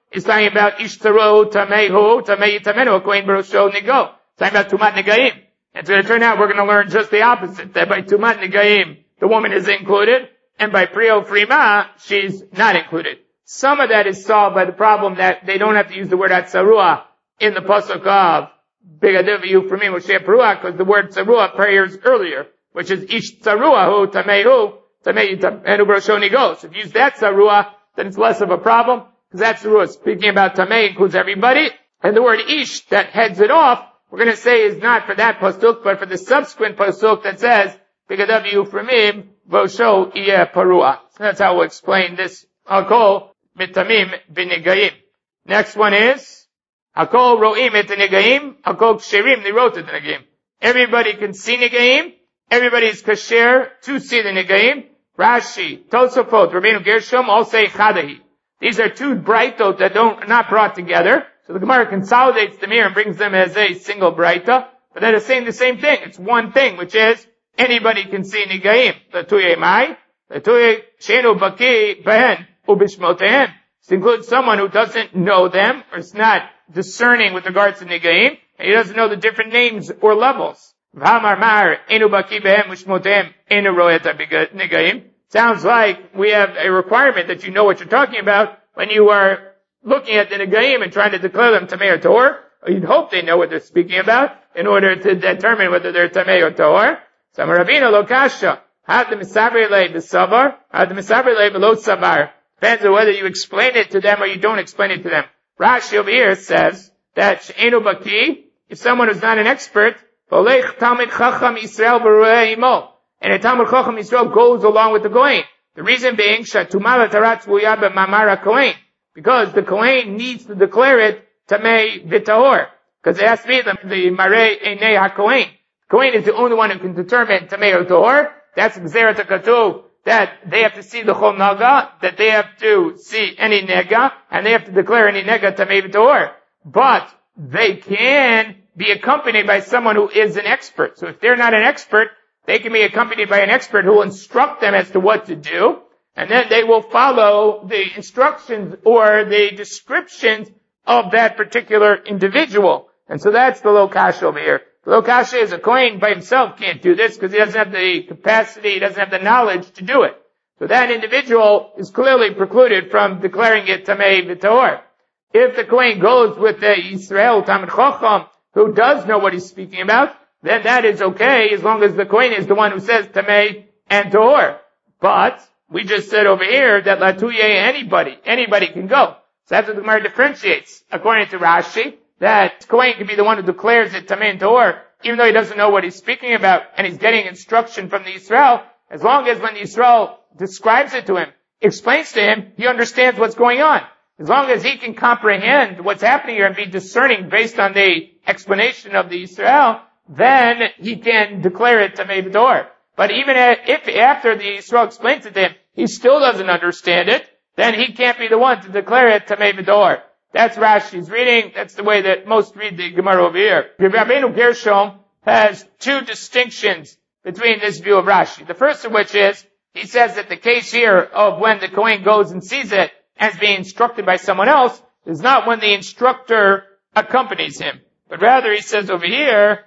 is talking about ish taro tamehu tamei tamenu kohen barosho nigo. Talking about tumat negaim. And it's going to turn out we're going to learn just the opposite. That by tumat negaim, the woman is included, and by prio frima, she's not included. Some of that is solved by the problem that they don't have to use the word atzarua in the pasuk of bigadav for me Moshe Perua, because the word tzarua appears earlier, which is ish tzaruahu tamehu tamei tamenu barosho nigo. So if you use that tzarua, then it's less of a problem, because that tzarua speaking about tamei includes everybody, and the word ish that heads it off, we're going to say is not for that pasuk, but for the subsequent pasuk that says bigadav yuframim vosho iya parua. So that's how we'll explain this hakol mitamim b'negaim. Next one is hakol ro'im et negaim, hakol ksherim nirot et negaim. Everybody can see negaim. Everybody is kasher to see the negaim. Rashi, Tosafot, Rabbeinu Gershom all say chadahi. These are two brightot that don't not brought together. So the Gemara consolidates them here and brings them as a single braita. But that is saying the same thing. It's one thing, which is anybody can see negaim. L'tuye mai, l'tuye shenu baki behen ubishmotehem. This includes someone who doesn't know them, or is not discerning with regards to negaim, and he doesn't know the different names or levels. V'hamar mar enu baki behem ushmotehem enu roet negaim. Sounds like we have a requirement that you know what you're talking about when you are looking at the negaim and trying to declare them tamei or tahor. Or you'd hope they know what they're speaking about in order to determine whether they're tamei or tahor. So Ravina lo kasha had the misaber le b'savar, had the misaber le below savar. Depends on whether you explain it to them or you don't explain it to them. Rashi over here says that she'enu baki, if someone who's not an expert, volech talmid chacham Yisrael b'rueh imo, and a talmid chacham Yisrael goes along with the kohen. The reason being shatumala tarat vuya b'mamara kohen, because the kohen needs to declare it tamei v'tahor, because it has to be the, the marei einei hakohen. Kohen is the only one who can determine tamei or tahor. That's gzeret hakatuv, that they have to see the chol naga, that they have to see any nega, and they have to declare any nega tamei v'tahor. But they can be accompanied by someone who is an expert. So if they're not an expert, they can be accompanied by an expert who will instruct them as to what to do, and then they will follow the instructions or the descriptions of that particular individual. And so that's the lokasha over here. The lokasha is a kohen by himself can't do this because he doesn't have the capacity, he doesn't have the knowledge to do it. So that individual is clearly precluded from declaring it tamei v'tahor. If the kohen goes with the Yisrael Talmid Chacham who does know what he's speaking about, then that is okay as long as the kohen is the one who says tamei and tahor. But we just said over here that latuye anybody, anybody can go. So that's what the Gemara differentiates, according to Rashi, that kohen can be the one who declares it tamei and tahor, even though he doesn't know what he's speaking about, and he's getting instruction from the Yisrael, as long as when the Yisrael describes it to him, explains to him, he understands what's going on. As long as he can comprehend what's happening here and be discerning based on the explanation of the Yisrael, then he can declare it tamei v'tahor. But even if after the Yisrael explains it to him, he still doesn't understand it, then he can't be the one to declare it tamei v'tahor. That's Rashi's reading. That's the way that most read the Gemara over here. Rabbeinu Gershom has two distinctions between this view of Rashi. The first of which is, he says that the case here of when the kohen goes and sees it as being instructed by someone else is not when the instructor accompanies him. But rather he says over here,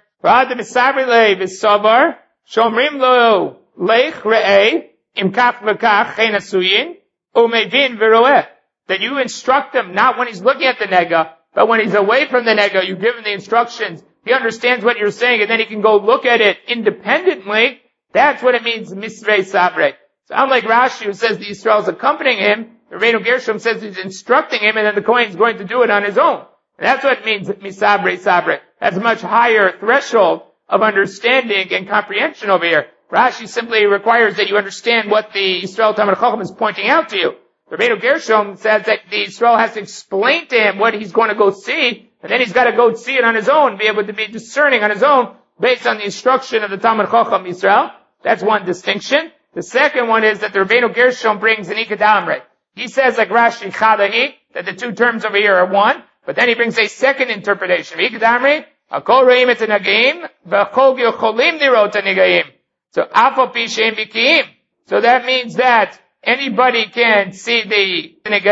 Shomrim lo leich re'eh im kaf v'kach chen asuyin umevin v'roeh. That you instruct him not when he's looking at the nega, but when he's away from the nega, you give him the instructions. He understands what you're saying, and then he can go look at it independently. That's what it means, misrei sabre. So unlike Rashi, who says the Yisrael is accompanying him, the Rabbeinu Gershom says he's instructing him, and then the kohen is going to do it on his own. And that's what it means, misabre sabre. That's a much higher threshold of understanding and comprehension over here. Rashi simply requires that you understand what the Yisrael Talmid Chacham is pointing out to you. Rabbeinu Gershom says that the Yisrael has to explain to him what he's going to go see, and then he's got to go see it on his own, be able to be discerning on his own based on the instruction of the Talmid Chacham Yisrael. That's one distinction. The second one is that the Rabbeinu Gershom brings an Ikad Amrei. He says, like Rashi Chadahi, that the two terms over here are one, but then he brings a second interpretation. Ikad Amrei, Hakol Re'im et Nagaim, V'Chol Yocholim Nirot Negaim. So, Afal Pi She'em Bikiyim. So that means that anybody can see the Negaim,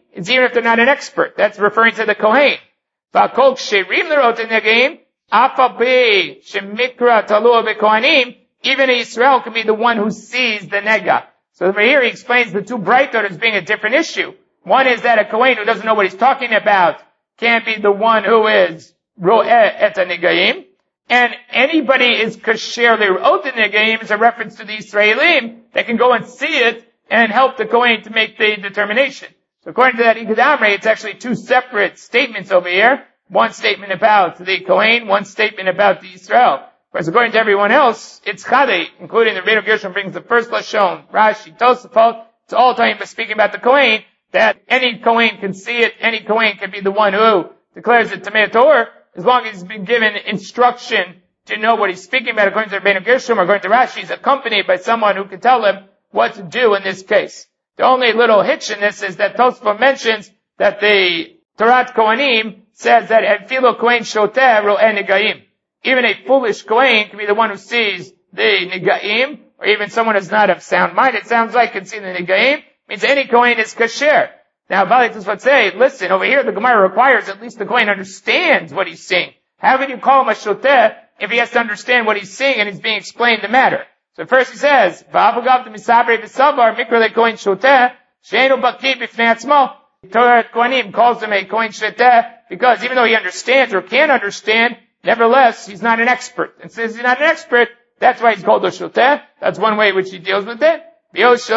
it's even if they're not an expert. That's referring to the Kohen. V'akol ksherim l'rot negaim, afa be shemikra talua b'kohanim, even Israel can be the one who sees the nega. So over here he explains the two brightot as being a different issue. One is that a Kohen who doesn't know what he's talking about can't be the one who is ro'eh et negaim. And anybody is kasher l'rot negaim is a reference to the Israelim that can go and see it and help the Kohen to make the determination. So according to that Iyad Amrei, it's actually two separate statements over here. One statement about the Kohen, one statement about the Israel. Whereas according to everyone else, it's Chade, including the Rebbeinu Gershom brings the first Lashon, Rashi, Tosafot, it's all talking about speaking about the Kohen, that any Kohen can see it, any Kohen can be the one who declares it Tamei Torah, as long as he's been given instruction to know what he's speaking about. According to Rebbeinu Gershom, or according to Rashi, he's accompanied by someone who can tell him what to do in this case. The only little hitch in this is that Tosafot mentions that the Torat Kohanim says that Efilo Kohen Shoteh Ro'eh Negaim. Even a foolish Kohen can be the one who sees the Negaim, or even someone who's not of sound mind, it sounds like, can see the Negaim. Means any Kohen is kasher. Now, Bali would say, listen, over here the Gemara requires at least the Kohen understands what he's saying. How can you call him a Shoteh if he has to understand what he's saying and he's being explained the matter? So first he says, V'avogav the misabre v'savar mikra le Kohen Shoteh, she'enu baki b'fnei atzmo. Torah Kohanim calls him a Kohen Shoteh because even though he understands or can understand, nevertheless, he's not an expert. And since he's not an expert, that's why he's called a Shoteh. That's one way in which he deals with it. That's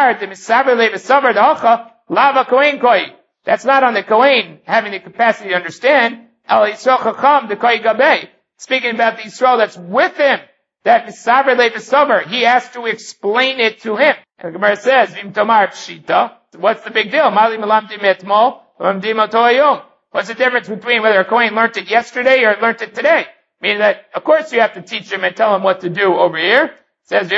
not on the Kohen having the capacity to understand. Speaking about the Yisrael that's with him, that misaber le'vesaber, he has to explain it to him. And the Gemara says, Vim tomar pshita. What's the big deal? Mali melamdim etmol, melamdim oto hayom. What's the difference between whether a Kohen learned it yesterday or learned it today? Meaning that, of course, you have to teach him and tell him what to do over here. It says,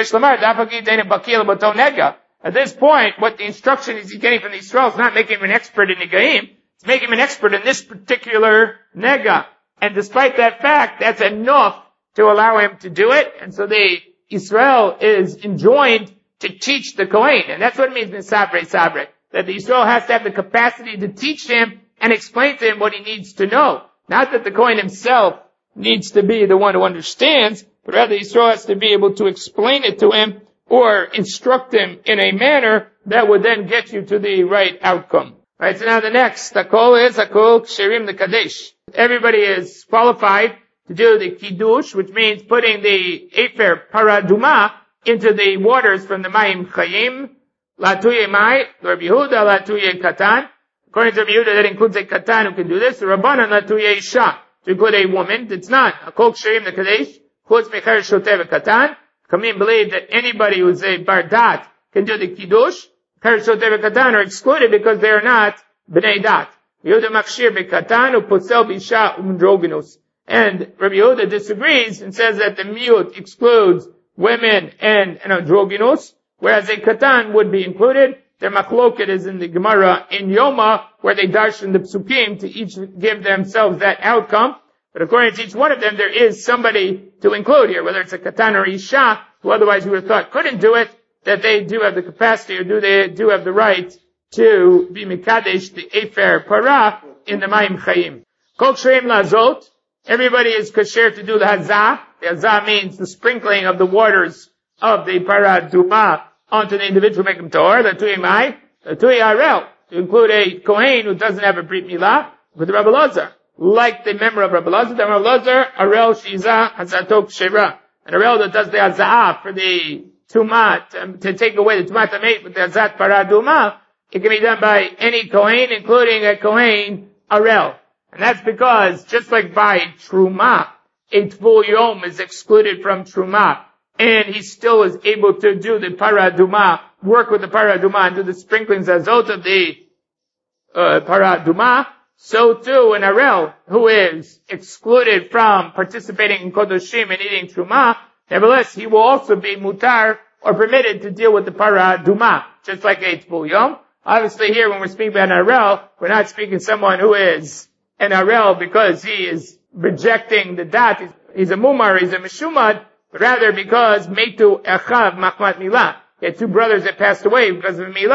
at this point, what the instruction is he's getting from the Yisrael is not making him an expert in Negaim. It's making him an expert in this particular Nega. And despite that fact, that's enough to allow him to do it. And so the Yisrael is enjoined to teach the Kohen. And that's what it means in Sabre Sabre. That the Yisrael has to have the capacity to teach him and explain to him what he needs to know. Not that the Kohen himself needs to be the one who understands, but rather Yisrael has to be able to explain it to him or instruct him in a manner that would then get you to the right outcome. Right, so now the next, Hakol is Hakol Ksherim the Kadesh. Everybody is qualified to do the Kiddush, which means putting the Efer Paraduma into the waters from the Mayim Chayim, Latuye Mai, Rabbi Yehuda, Latuye Katan. According to Rabbi Yehuda, that includes a Katan who can do this. The Rabbanan, Latuye Isha, to include a woman. It's not. Hakol Ksherim the Kadesh, Chutz Mecher Shotev Katan. Kamim believe that anybody who's a Bardat can do the Kiddush. Mecher Shotev Katan are excluded because they are not Bnei Dat. Yehuda Makshir Bekatan, Upotzel Bisha Umdroginus. And Rabbi Yehuda disagrees and says that the mute excludes women and an androgynous, whereas a katan would be included. Their machloket is in the Gemara in Yoma, where they darshan the psukim to each give themselves that outcome. But according to each one of them, there is somebody to include here, whether it's a katan or isha, who otherwise you would have thought couldn't do it, that they do have the capacity or do they do have the right to be mikadesh, the efer para, in the mayim chayim. Kol ksherim lazot. Everybody is kasher to do the hazah. The hazah means the sprinkling of the waters of the paraduma onto the individual mekim tor, the tuyi mai, the tuyi arel, to include a kohen who doesn't have a brit milah, with Rabbi Lazar. Like the member of Rabbi Lazar, the Rabbi Lazar, arel shiza hazatok shera. An arel that does the hazah for the tumat, um, to take away the tumat amet with the hazat paraduma, it can be done by any kohen, including a kohen arel. And that's because, just like by Truma, a Tvul Yom is excluded from Truma, and he still is able to do the Paraduma, work with the Paraduma and do the sprinklings azot of the uh, Paraduma, so too an Arel, who is excluded from participating in Kodoshim and eating Truma, nevertheless, he will also be mutar, or permitted to deal with the Paraduma, just like a Tvul Yom. Obviously here, when we're speaking about an Arel, we're not speaking someone who is an Arel because he is rejecting the dat, he's, he's a mumar, he's a meshumad, but rather because metu echav machmat milah. He had two brothers that passed away because of milah,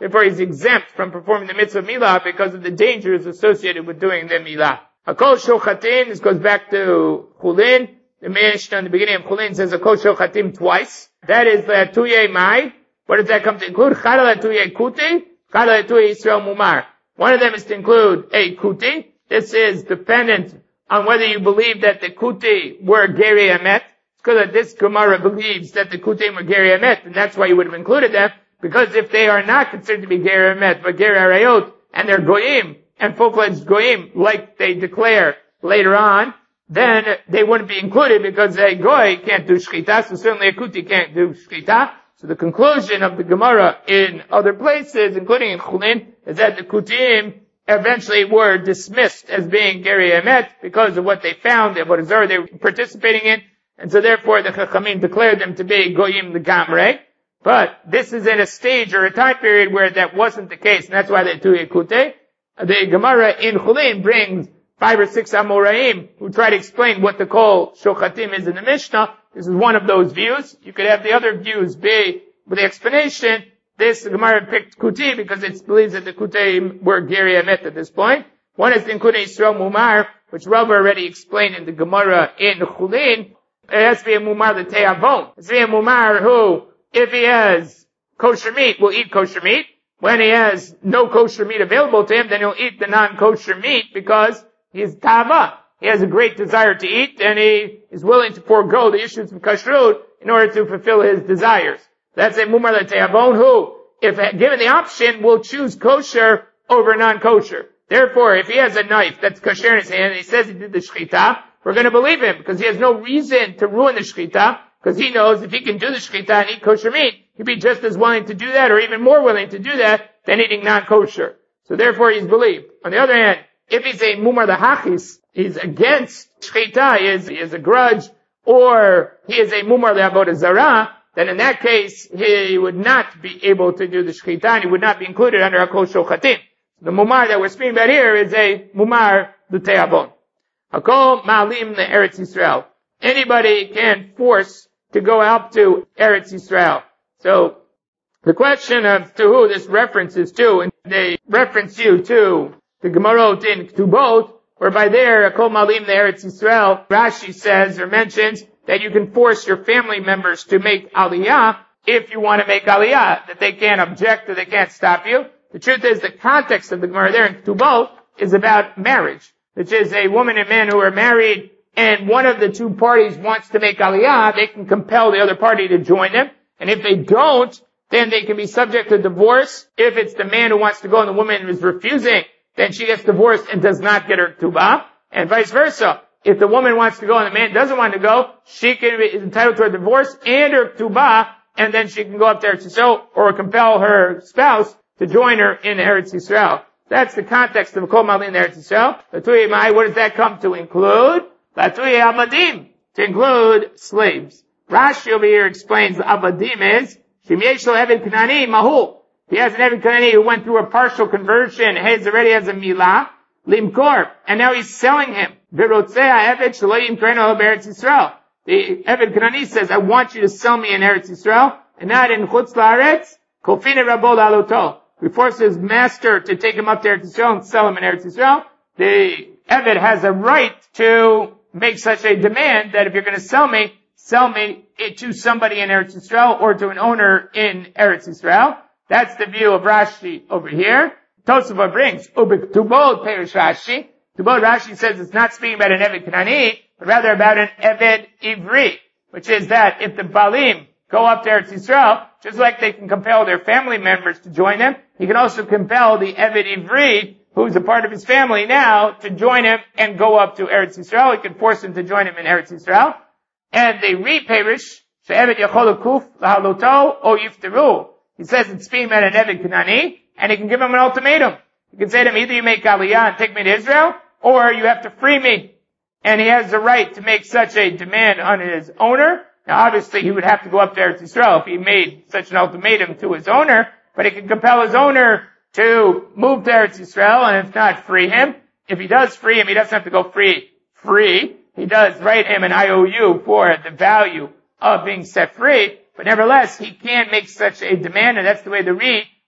Therefore, he's exempt from performing the mitzvah of milah because of the dangers associated with doing the milah. Akol shochatin, this goes back to Chulin. The Mishnah in the beginning of Chulin says Akol shochatim twice. That is the Tuyei Mai. What does that come to include? Chadal Tuyei Kuti, Chadal Tuyei Yisrael Mumar. One of them is to include a Kuti. This is dependent on whether you believe that the Kuti were Geri Emet. It's because that this Gemara believes that the Kutim were Geri Emet, and that's why you would have included them. Because if they are not considered to be Geri Emet, but Geri Arayot, and they're Goyim, and full-fledged Goyim, like they declare later on, then they wouldn't be included because a Goy can't do Shchita, so certainly a Kuti can't do Shchita. So the conclusion of the Gemara in other places, including in Chulin, is that the Kutim eventually were dismissed as being Geri Emet because of what they found, and what Azar they were participating in, and so therefore the Chachamim declared them to be Goyim the Gamre. But this is in a stage or a time period where that wasn't the case, and that's why they Tuyei Kute. The Gemara in Chulin brings five or six Amoraim who try to explain what the Kol Shochatim is in the Mishnah. This is one of those views. You could have the other views be with the explanation. This Gemara picked Kuti because it believes that the Kutim were Geri Emet at this point. One is including Yisrael Mumar, which Rav already explained in the Gemara in Chulin. It has to be a Mumar the Te'avon. It has to be a Mumar who, if he has kosher meat, will eat kosher meat. When he has no kosher meat available to him, then he'll eat the non-kosher meat because he's tava. He has a great desire to eat, and he is willing to forego the issues of kashrut in order to fulfill his desires. That's a mumar l'te'avon who, if given the option, will choose kosher over non-kosher. Therefore, if he has a knife that's kosher in his hand and he says he did the shchita, we're going to believe him because he has no reason to ruin the shchita, because he knows if he can do the shchita and eat kosher meat, he'd be just as willing to do that, or even more willing to do that than eating non-kosher. So therefore, he's believed. On the other hand, if he's a mumar l'hachis, he's against shchita, he is, he is a grudge, or he is a mumar le'avodah zarah, then in that case, he would not be able to do the shchita, and he would not be included under Akol Shochatim. The mumar that we're speaking about here is a mumar l'te'avon. Akol ma'alim le'eretz Yisrael. Anybody can force to go out to Eretz Yisrael. So, the question of to who this reference is to, and they reference you to the Gemarot in Ketubot, whereby there, Akol Malim the Eretz Yisrael, Rashi says or mentions that you can force your family members to make Aliyah if you want to make Aliyah, that they can't object or they can't stop you. The truth is the context of the Gemara there in Ketubot is about marriage, which is a woman and man who are married and one of the two parties wants to make Aliyah, they can compel the other party to join them. And if they don't, then they can be subject to divorce. If it's the man who wants to go and the woman is refusing, then she gets divorced and does not get her Ketubah. And vice versa. If the woman wants to go and the man doesn't want to go, she can be entitled to a divorce and her Ketubah, and then she can go up to Eretz Yisrael or compel her spouse to join her in Eretz Yisrael. That's the context of Kol Malin Eretz Yisrael. What does that come to include? Latuye Amadim, to include slaves. Rashi over here explains the Avadim is, Shim Yeshlo Eved Kanani Mahu. He has an Eved Kanani who went through a partial conversion, he already has a Milah, Limkor, and now he's selling him. Virotzea Eved Shaloyim Kreno Eretz Yisrael. The Eved Kanani says, I want you to sell me in Eretz Yisrael, and not in Chutz La'aretz, Kofine Rabol Aloto. We force his master to take him up to Eretz Yisrael and sell him in Eretz Yisrael. The Eved has a right to make such a demand that if you're going to sell me, sell me it to somebody in Eretz Yisrael or to an owner in Eretz Yisrael. That's the view of Rashi over here. Tosafot brings, Ubik Perish Rashi. Tubot Rashi says it's not speaking about an Eved Kanani, but rather about an Eved Ivri, which is that if the Balim go up to Eretz Yisrael, just like they can compel their family members to join them, he can also compel the Eved Ivri, who's a part of his family now, to join him and go up to Eretz Yisrael. He can force him to join him in Eretz Yisrael. And they re-perish, she'eved yachol kuf lahaloto o yifteru. He says it's speaking about an Eved Kanani, and he can give him an ultimatum. He can say to him, either you make Aliyah and take me to Israel, or you have to free me. And he has the right to make such a demand on his owner. Now obviously he would have to go up to Eretz Yisrael if he made such an ultimatum to his owner, but he can compel his owner to move to Eretz Yisrael, and if not, free him. If he does free him, he doesn't have to go free, free. He does write him an I O U for the value of being set free, but nevertheless, he can't make such a demand, and that's the way the Re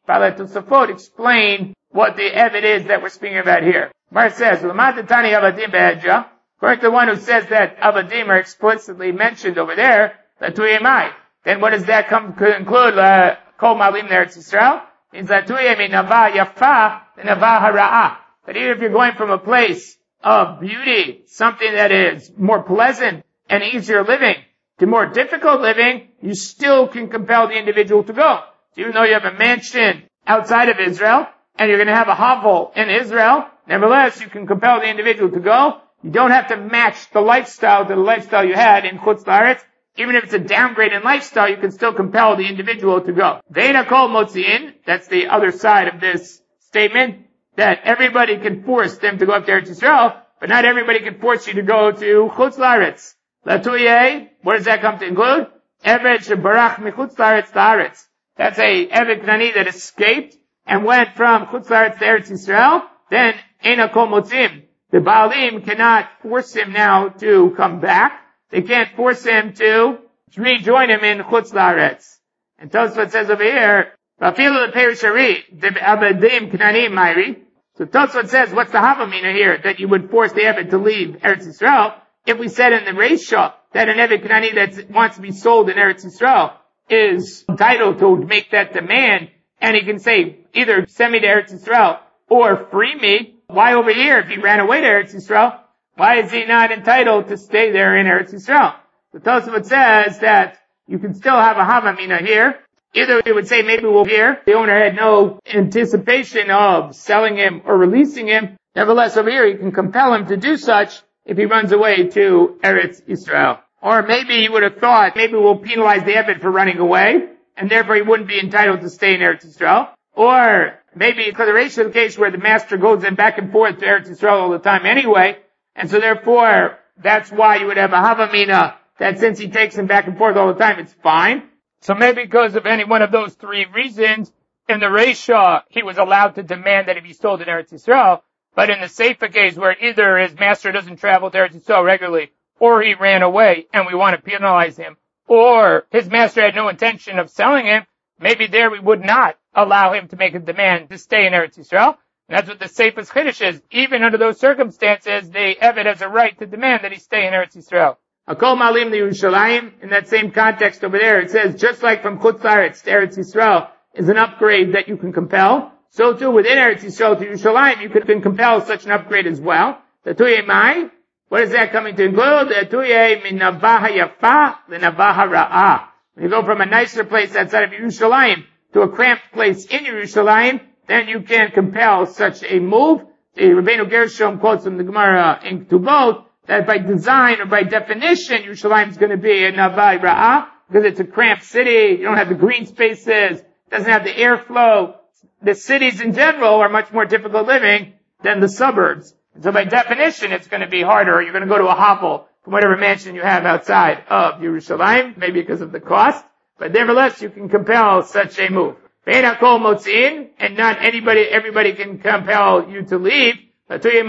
Bala Tosafot explain what the Eved is that we're speaking about here. Mar says, L'matatani avadim be'edja. According to the one who says that avadim are explicitly mentioned over there, Latuyemai. Then what does that come to include? La kol malim Eretz Yisrael means Latuyem in nava yafa, the nava hara'ah. That even if you're going from a place of beauty, something that is more pleasant and easier living, to more difficult living, you still can compel the individual to go. So even though you have a mansion outside of Israel, and you're going to have a hovel in Israel, nevertheless, you can compel the individual to go. You don't have to match the lifestyle to the lifestyle you had in Chutz La'aretz. Even if it's a downgrade in lifestyle, you can still compel the individual to go. Ve'ena kol motziin, that's the other side of this statement, that everybody can force them to go up to Eretz Yisrael, but not everybody can force you to go to Chutz La'aretz. Latuye, what does that come to include? Eved shebarach michutz la'aretz la'aretz. That's a Eved Knani that escaped and went from Chutz La'aretz to Eretz Yisrael. Then, Eina kol motzim. The Baalim cannot force him now to come back. They can't force him to rejoin him in Chutz La'aretz. And Tosfot says over here, Vafilu le'perishari, the abadim knanim mayri. So Tosfot says, what's the Havamina here? That you would force the Eved to leave Eretz Yisrael. If we said in the Reisha that an Eved Knani that wants to be sold in Eretz Yisrael is entitled to make that demand, and he can say, either send me to Eretz Yisrael or free me, why over here, if he ran away to Eretz Yisrael, why is he not entitled to stay there in Eretz Yisrael? The Tosafot says that you can still have a Havamina here. Either he would say, maybe we'll here. The owner had no anticipation of selling him or releasing him. Nevertheless, over here, he can compel him to do such if he runs away to Eretz Yisrael. Or maybe he would have thought, maybe we'll penalize the Eved for running away, and therefore he wouldn't be entitled to stay in Eretz Yisrael. Or maybe because the ratio of the case where the master goes in back and forth to Eretz Yisrael all the time anyway, and so therefore, that's why you would have a Havamina, that since he takes him back and forth all the time, it's fine. So maybe because of any one of those three reasons, in the Reisha, he was allowed to demand that he be sold in Eretz Yisrael. But in the Seifa case, where either his master doesn't travel to Eretz Yisrael regularly, or he ran away and we want to penalize him, or his master had no intention of selling him, maybe there we would not allow him to make a demand to stay in Eretz Yisrael. And that's what the Seifa's Chiddush is. Even under those circumstances, the Eved has a right to demand that he stay in Eretz Yisrael. Akol Malim the Yerushalayim, in that same context over there, it says, just like from Chutz La'aretz to Eretz Yisrael is an upgrade that you can compel, so too within Eretz Yisrael to Yerushalayim, you can compel such an upgrade as well. The Tuyei Mai, what is that coming to include? The Tuyei min Navaha Yafa, the Navaha Ra'ah. When you go from a nicer place outside of Yerushalayim to a cramped place in Yerushalayim, then you can compel such a move. The Rabbeinu Gershom quotes from the Gemara in Ketubot that by design or by definition, Yerushalayim is going to be a Navai Ra'ah because it's a cramped city. You don't have the green spaces. It doesn't have the airflow. The cities in general are much more difficult living than the suburbs. And so by definition, it's going to be harder. You're going to go to a hovel from whatever mansion you have outside of Yerushalayim, maybe because of the cost. But nevertheless, you can compel such a move. And not anybody, everybody can compel you to leave. Even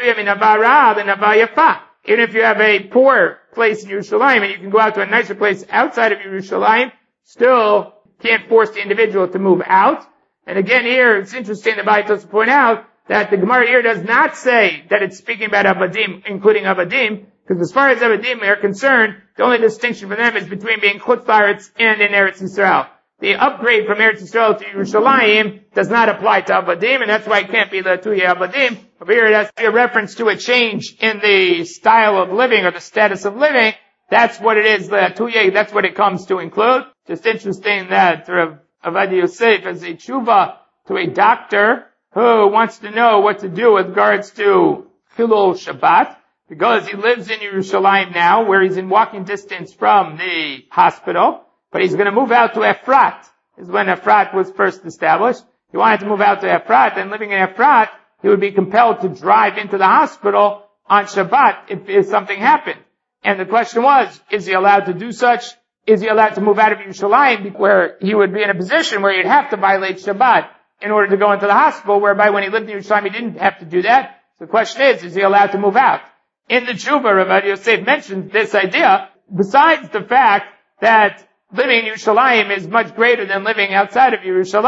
if you have a poor place in Yerushalayim and you can go out to a nicer place outside of Yerushalayim, still can't force the individual to move out. And again here, it's interesting that Baitos point out that the Gemara here does not say that it's speaking about Abadim, including Abadim, because as far as Abadim are concerned, the only distinction for them is between being Chutz La'aretz and in Eretz Yisrael. The upgrade from Eretz Yisrael to Yerushalayim does not apply to Abadim, and that's why it can't be the Tuye Abadim. Over here it has to be a reference to a change in the style of living or the status of living. That's what it is, the Tuye, that's what it comes to include. Just interesting that Rav Avodia Yosef as a tshuva to a doctor who wants to know what to do with regards to Chilul Shabbat, because he lives in Yerushalayim now, where he's in walking distance from the hospital, but he's going to move out to Efrat. This is when Efrat was first established. He wanted to move out to Efrat, and living in Efrat, he would be compelled to drive into the hospital on Shabbat if, if something happened. And the question was, is he allowed to do such? Is he allowed to move out of Yerushalayim, where he would be in a position where he'd have to violate Shabbat in order to go into the hospital, whereby when he lived in Yerushalayim, he didn't have to do that. So the question is, is he allowed to move out? In the Tshuva, Rav Avodia Yosef mentioned this idea, besides the fact that living in Yerushalayim is much greater than living outside of Yerushalayim.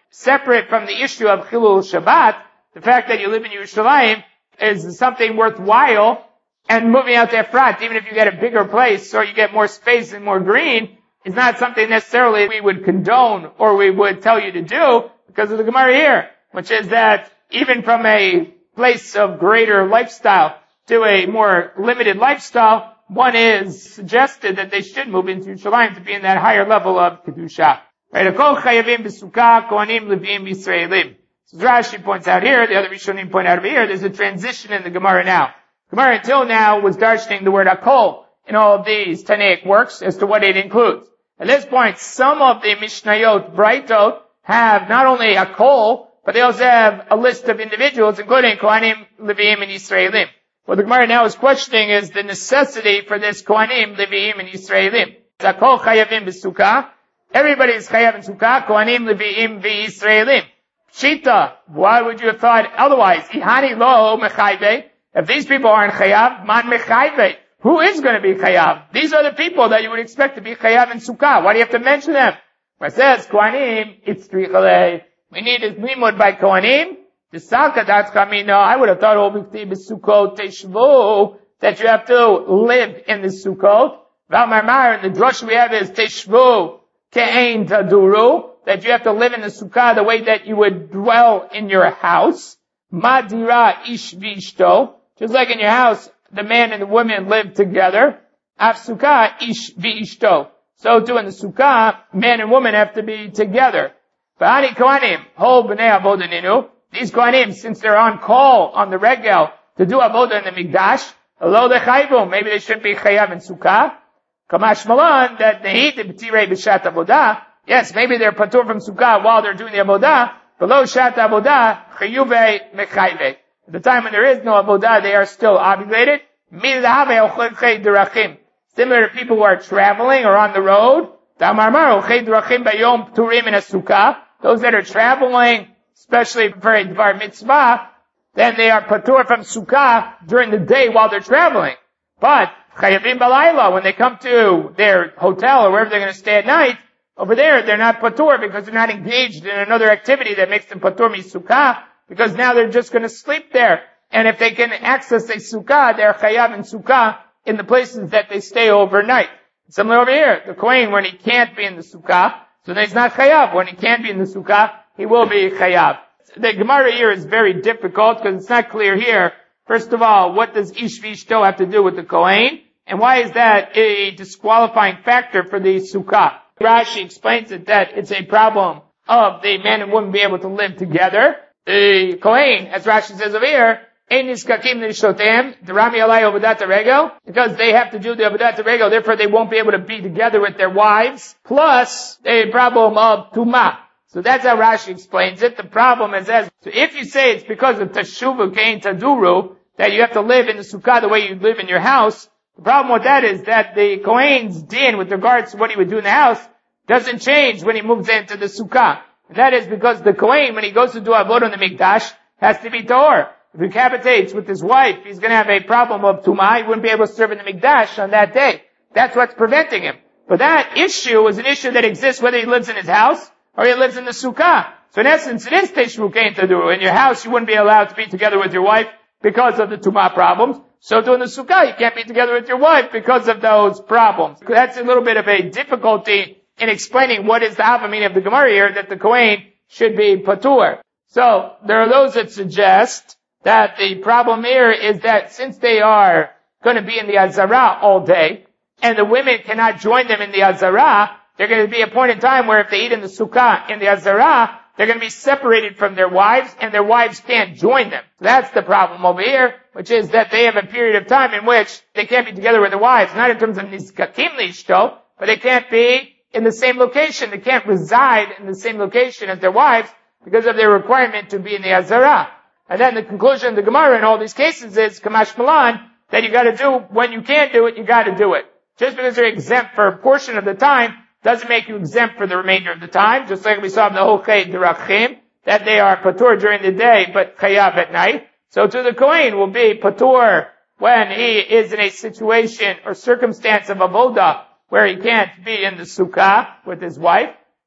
separate from the issue of Chilul Shabbat, the fact that you live in Yerushalayim is something worthwhile, and moving out to Efrat, even if you get a bigger place or you get more space and more green, is not something necessarily we would condone or we would tell you to do because of the Gemara here, which is that even from a place of greater lifestyle to a more limited lifestyle, one is suggested that they should move into Yerushalayim to be in that higher level of Kedusha. Right? Akol chayavim b'sukkah, kohanim levim b'Yisraelim. So Rashi points out here, the other Rishonim point out over here, there's a transition in the Gemara now. Gemara until now was darshaning the word akol in all of these Tanaic works as to what it includes. At this point, some of the Mishnayot, Braitot, have not only akol, but they also have a list of individuals, including Kohanim, Levim, and Yisraelim. What the Gemara now is questioning is the necessity for this Kohanim, Levim, and Yisraelim. Akol chayavim b'sukkah. Everybody is chayav in sukkah, Kohanim, Levim, v'Yisraelim. Shita, why would you have thought otherwise? Ihani lo mechayve. If these people aren't chayav, man mechayve. Who is going to be chayav? These are the people that you would expect to be chayav in sukkah. Why do you have to mention them? Where it says, Kohanim, it's trichale. We need a limud by Kohanim. The Salka that's Kamino, I would have thought, Obikti B'Sukkot Teshvu, that you have to live in the Sukkot. Valmarmar, and the drush we have is Teshvu Ke'ein Taduru, that you have to live in the Sukkah the way that you would dwell in your house. Madira Ish Vishto, just like in your house, the man and the woman live together. Af Sukkah Ish Vishto. So too in the Sukkah, man and woman have to be together. V'ani Kohanim, Hol B'nei Avodaninu. These Kohanim, since they're on call on the regel to do avodah in the Mikdash, alo dechayvu, maybe they shouldn't be chayav in Sukkah. Kamash Malan, that they eat the b'tirei b'shat avodah. Yes, maybe they're patur from Sukkah while they're doing the avodah. Below shat avodah, chayuve mechayve. At the time when there is no avodah, they are still obligated. Milahave ochei derachim. Similar to people who are traveling or on the road. Damarmar ochei derachim bayom turim in a Sukkah. Those that are traveling, especially for a Dvar Mitzvah, then they are patur from Sukkah during the day while they're traveling. But, Chayavim Balayla, when they come to their hotel or wherever they're going to stay at night, over there they're not patur because they're not engaged in another activity that makes them patur mi Sukkah, because now they're just going to sleep there. And if they can access a Sukkah, they're Chayav in Sukkah in the places that they stay overnight. Similar over here, the Kohen, when he can't be in the Sukkah, so then he's not Chayav. When he can't be in the Sukkah, he will be chayav. The Gemara here is very difficult because it's not clear here. First of all, what does Ish Vishto have to do with the Kohen? And why is that a disqualifying factor for the Sukkah? Rashi explains it that it's a problem of the man and woman being able to live together. The Kohen, as Rashi says over here, Ein niskakim l'rishotem, d'rami alai avodat regel, because they have to do the avodat regel, therefore they won't be able to be together with their wives. Plus, a problem of tumah. So that's how Rashi explains it. The problem is as, so if you say it's because of Teshuva Kein Taduru, that you have to live in the Sukkah the way you live in your house, the problem with that is that the Kohen's din with regards to what he would do in the house doesn't change when he moves into the Sukkah. And that is because the Kohen, when he goes to do Avodah in the Mikdash, has to be Tahor. If he cohabitates with his wife, he's going to have a problem of Tumah. He wouldn't be able to serve in the Mikdash on that day. That's what's preventing him. But that issue is an issue that exists whether he lives in his house or he lives in the Sukkah. So in essence, it is Teshvu Kein Taduru. In your house, you wouldn't be allowed to be together with your wife because of the Tumah problems. So too in the Sukkah, you can't be together with your wife because of those problems. That's a little bit of a difficulty in explaining what is the Hava meaning of the Gemara here, that the Kohen should be Patur. So, there are those that suggest that the problem here is that since they are going to be in the Azara all day, and the women cannot join them in the Azara, they're going to be a point in time where if they eat in the Sukkah in the Azara, they're going to be separated from their wives, and their wives can't join them. So that's the problem over here, which is that they have a period of time in which they can't be together with their wives, not in terms of Nizkakim Lishto, but they can't be in the same location. They can't reside in the same location as their wives because of their requirement to be in the Azara. And then the conclusion of the Gemara in all these cases is, Kamash Malan, that you gotta do, when you can't do it, you gotta do it. Just because you're exempt for a portion of the time, doesn't make you exempt for the remainder of the time, just like we saw in the Hochei Derachim, that they are patur during the day, but chayav at night. So to the Kohen will be patur when he is in a situation or circumstance of avodah where he can't be in the sukkah with his wife.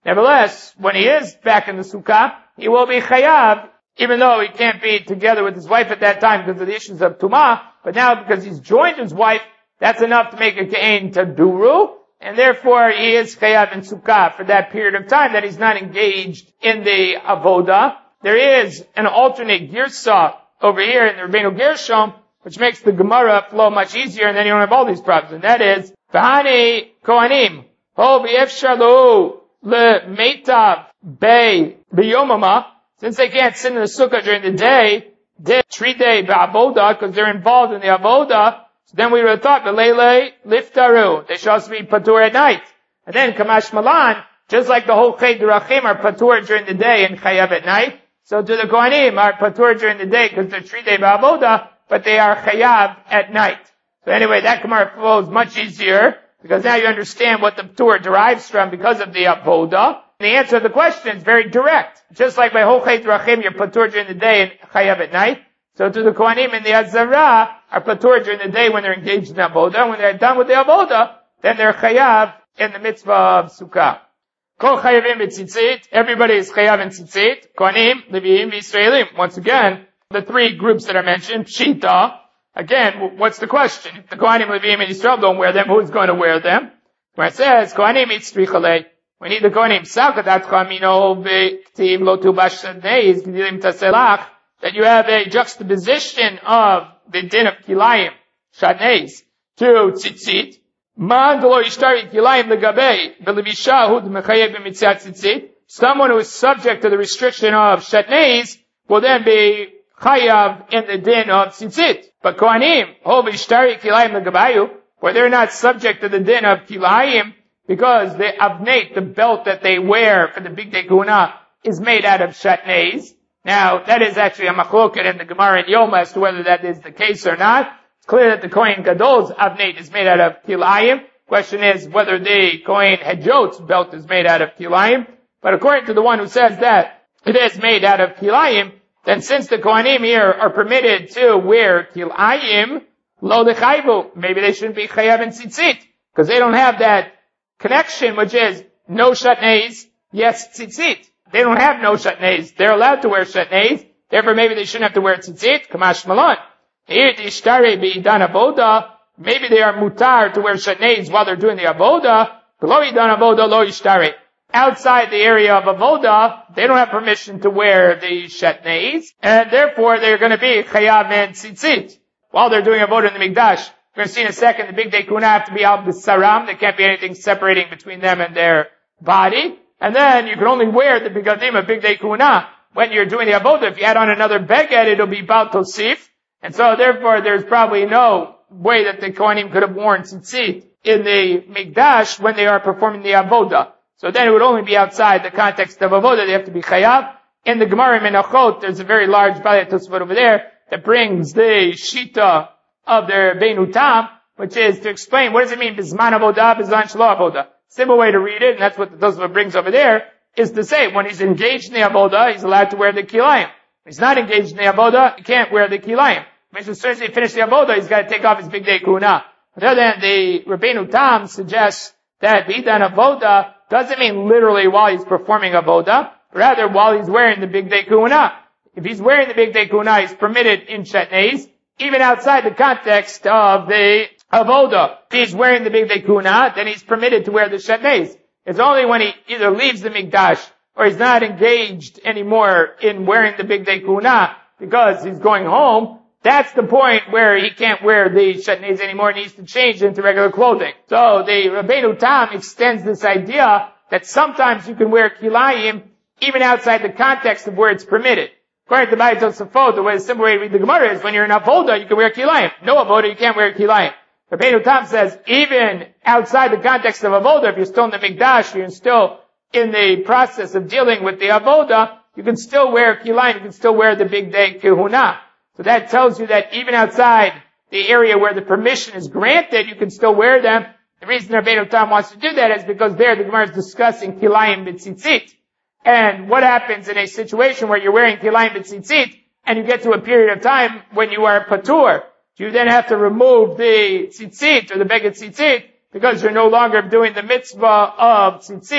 Nevertheless, when he is back in the sukkah, he will be chayav, even though he can't be together with his wife at that time because of the issues of tumah. But now because he's joined his wife, that's enough to make a ke'en to duru, and therefore he is chayav in sukkah for that period of time that he's not engaged in the avoda. There is an alternate girsa over here in the Rabbeinu Gershom, which makes the Gemara flow much easier, and then you don't have all these problems. And that is, V'hani kohanim, ho v'yefshar lo le'meitav bei b'yomama, since they can't sit in the sukkah during the day, they treat day ba'avoda, because they're involved in the avoda, so then we would have thought, v'leile liftaru, they should also be patur at night. And then kamash malan, just like the whole chay durachim are patur during the day and chayav at night, so to the kohanim are patur during the day because they're treat day ba'avoda, but they are chayav at night. So anyway, that Gemara flows much easier, because now you understand what the patur derives from because of the avoda. And the answer to the question is very direct. Just like by whole chay durachim, you're patur during the day and chayav at night. So to the kohanim and the azara are patur during the day when they're engaged in avoda. When they're done with the avoda, then they're chayav in the mitzvah of sukkah. Kol chayavim b'tzitzit. Everybody is chayav in tzitzit. Kohanim, Leviim, Yisraelim. Once again, the three groups that are mentioned, Pshita. Again, what's the question? If the Kohanim, Leviim, and Yisrael don't wear them, who's going to wear them? Where it says, Kohanim itzrichalei. We need the Kohanim. Salkadat chamino v'ktiv lo tubash sadneiz gdilim taselach. That you have a juxtaposition of the din of kilayim, shadneiz, to tzitzit. Man lo yishtari kilayim legabei, v'levisha hu d'mechayev b'mitziat tzitzit. Someone who is subject to the restriction of shadneiz will then be chayav in the din of tzitzit. But kohanim, ho v'yishtari kilayim legabayu, where they're not subject to the din of kilayim, because the avnate, the belt that they wear for the big day kuna, is made out of shatnez. Now, that is actually a machloket in the Gemara in Yoma as to whether that is the case or not. It's clear that the Kohen Gadol's avnate is made out of kilayim. Question is whether the Kohen Hedjot's belt is made out of kilayim. But according to the one who says that it is made out of kilayim, then since the Kohanim here are permitted to wear kilayim, lo lechayvu, maybe they shouldn't be chayav in tzitzit, because they don't have that connection, which is no shatnez, yes tzitzit. They don't have no shatnez. They're allowed to wear shatnez, therefore maybe they shouldn't have to wear tzitzit, kamash malon. Here, the ishtare bi'dan avoda, maybe they are mutar to wear shatnez while they're doing the avoda, lo idan avoda lo ishtare. Outside the area of avoda, they don't have permission to wear the shatnez, and therefore they're going to be chayav and tzitzit while they're doing avoda in the mikdash. We're going to see in a second the big day kuna have to be al b'saram. There can't be anything separating between them and their body. And then you can only wear the bigadim of big day kuna when you're doing the avoda. If you add on another beged, it'll be bal tosif. And so therefore there's probably no way that the kohanim could have worn tzitzit in the mikdash when they are performing the avoda. So then it would only be outside the context of avoda. They have to be chayav. In the Gemara Menachot, there's a very large Balei Tosfot over there that brings the shita of their Beinu Tam, which is to explain what does it mean bizman avoda, bizman shelo avoda. Simple way to read it, and that's what the Tosfot brings over there, is to say when he's engaged in the avoda, he's allowed to wear the kilayim. When he's not engaged in the avoda, he can't wear the kilayim. But as soon as he finishes the avoda, he's got to take off his big day kuna. On the other hand, the Rabbeinu Tam suggests that bidan avoda doesn't mean literally while he's performing avoda, rather while he's wearing the big day kuna. If he's wearing the big day kuna, he's permitted in shatnez, even outside the context of the avoda. If he's wearing the big day kuna, then he's permitted to wear the shatnez. It's only when he either leaves the mikdash or he's not engaged anymore in wearing the big day kuna because he's going home. That's the point where he can't wear the shatnez anymore and needs to change into regular clothing. So the Rabbeinu Tam extends this idea that sometimes you can wear kilayim even outside the context of where it's permitted. According to Balei Tosfot, the way the simple way to read the Gemara is when you're in avoda, you can wear kilayim. No avoda, you can't wear kilayim. Rabbeinu Tam says even outside the context of avoda, if you're still in the mikdash, you're still in the process of dealing with the avoda, you can still wear kilayim, you can still wear the big day kehuna. So that tells you that even outside the area where the permission is granted, you can still wear them. The reason Rabbeinu Tam wants to do that is because there the Gemara is discussing kilayim b'tzitzit. And what happens in a situation where you're wearing kilayim b'tzitzit and you get to a period of time when you are patur? Do you then have to remove the tzitzit or the beged tzitzit because you're no longer doing the mitzvah of tzitzit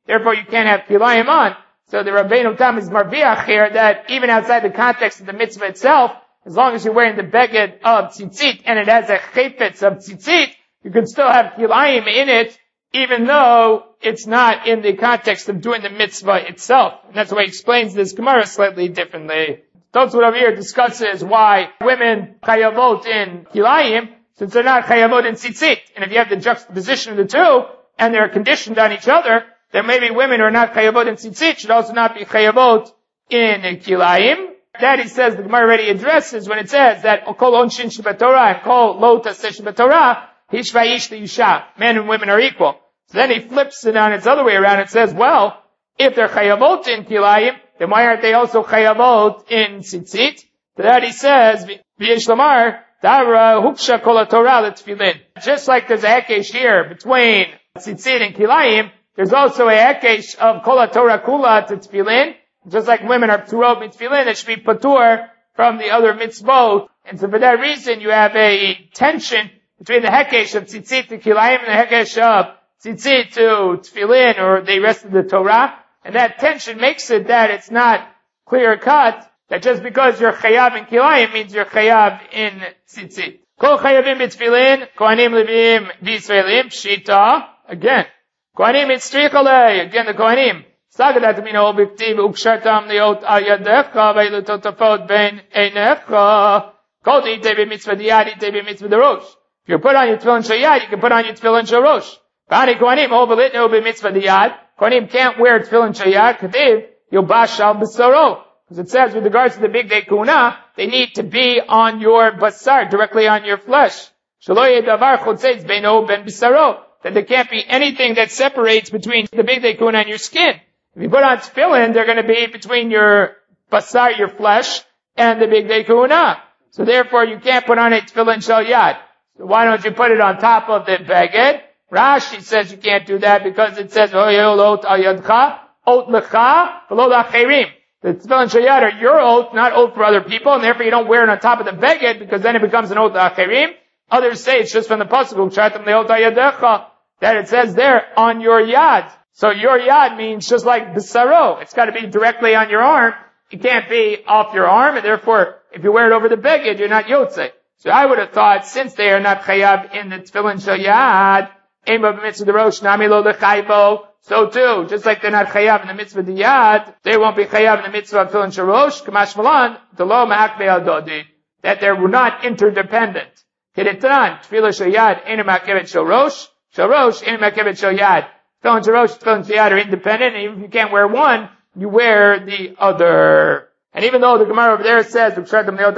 Therefore, you can't have kilayim on. So the Rabbeinu Tam is marviach here that even outside the context of the mitzvah itself, as long as you're wearing the beged of tzitzit and it has a chayfetz of tzitzit, you can still have kilayim in it, even though it's not in the context of doing the mitzvah itself. And that's why he explains this Gemara slightly differently. Tosfot over here discusses why women chayavot in kilayim, since they're not chayavot in tzitzit. And if you have the juxtaposition of the two, and they're conditioned on each other, then maybe women who are not chayavot in tzitzit should also not be chayavot in kilayim. That he says the Gemara already addresses when it says that kol onshin shebatorah and kol lo taseh shebatorah hishvayish liyisha. Men and women are equal. So then he flips it on its other way around and says, well, if they're chayavot in kilayim, then why aren't they also chayavot in tzitzit? To that he says, v'yesh lamar dara huksha kol haTorah letefillin. Just like there's a hekesh here between tzitzit and kilayim, there's also a hekesh of kol haTorah kula to tefillin. Just like women are pturot mitzvah, they should be patur from the other mitzvot. And so for that reason, you have a tension between the hekesh of tzitzit to kilayim and the hekesh of tzitzit to tefillin or the rest of the Torah. And that tension makes it that it's not clear cut that just because you're chayav in kilayim means you're chayav in tzitzit. Kol chayavim b'tefillin, kohanim levim v'yisraelim, shita, again. Kohanim itzrichalei, again the kohanim. Sagadat mino obiktiv ukshartam liot al yadecha v'ilutotafot ben einecha. Kol t'ite b'mitzvah diyad, t'ite b'mitzvah derosh. If you put on your tefillin shayad, you can put on your tefillin shorosh. B'ani kohanim ovelitnu b'mitzvah diyad. Kohanim can't wear tefillin shayad, k'tiv, yobash al b'saro. Because it says with regards to the big day kuna, they need to be on your basar, directly on your flesh. Shelo yedavar chotzeitz beino ben b'saro. That there can't be anything that separates between the big day kuna and your skin. If you put on tefillin, they're going to be between your basar, your flesh, and the big day kuna. So therefore, you can't put on a tefillin shel yad. So why don't you put it on top of the beged? Rashi says you can't do that because it says, Oyolot al yadcha, ot lecha, v'lo l'acherim. The tefillin shel yad are your oath, not oath for other people, and therefore you don't wear it on top of the beged because then it becomes an oath l'acherim. Others say it's just from the pasuk, Ukshartam leot al yadecha, that it says there, on your yad. So your yad means just like b'saro. It's got to be directly on your arm. It can't be off your arm, and therefore, if you wear it over the beged, you're not yotze. So I would have thought, since they are not chayav in the tefillin shel yad, ema b'mitzvah derosh nami lo lechayvo. So too, just like they're not chayav in the mitzvah diyad, they won't be chayav in the mitzvah of tefillin shorosh. Kamash malan delo ma'akvei al dodi, that they're not interdependent. Kedetran tefillah shel yad ena ma'akevet shorosh, shorosh ena ma'akevet shel yad. Tefillin shorosh, tefillin shel yad are independent, and even if you can't wear one, you wear the other. And even though the Gemara over there says, that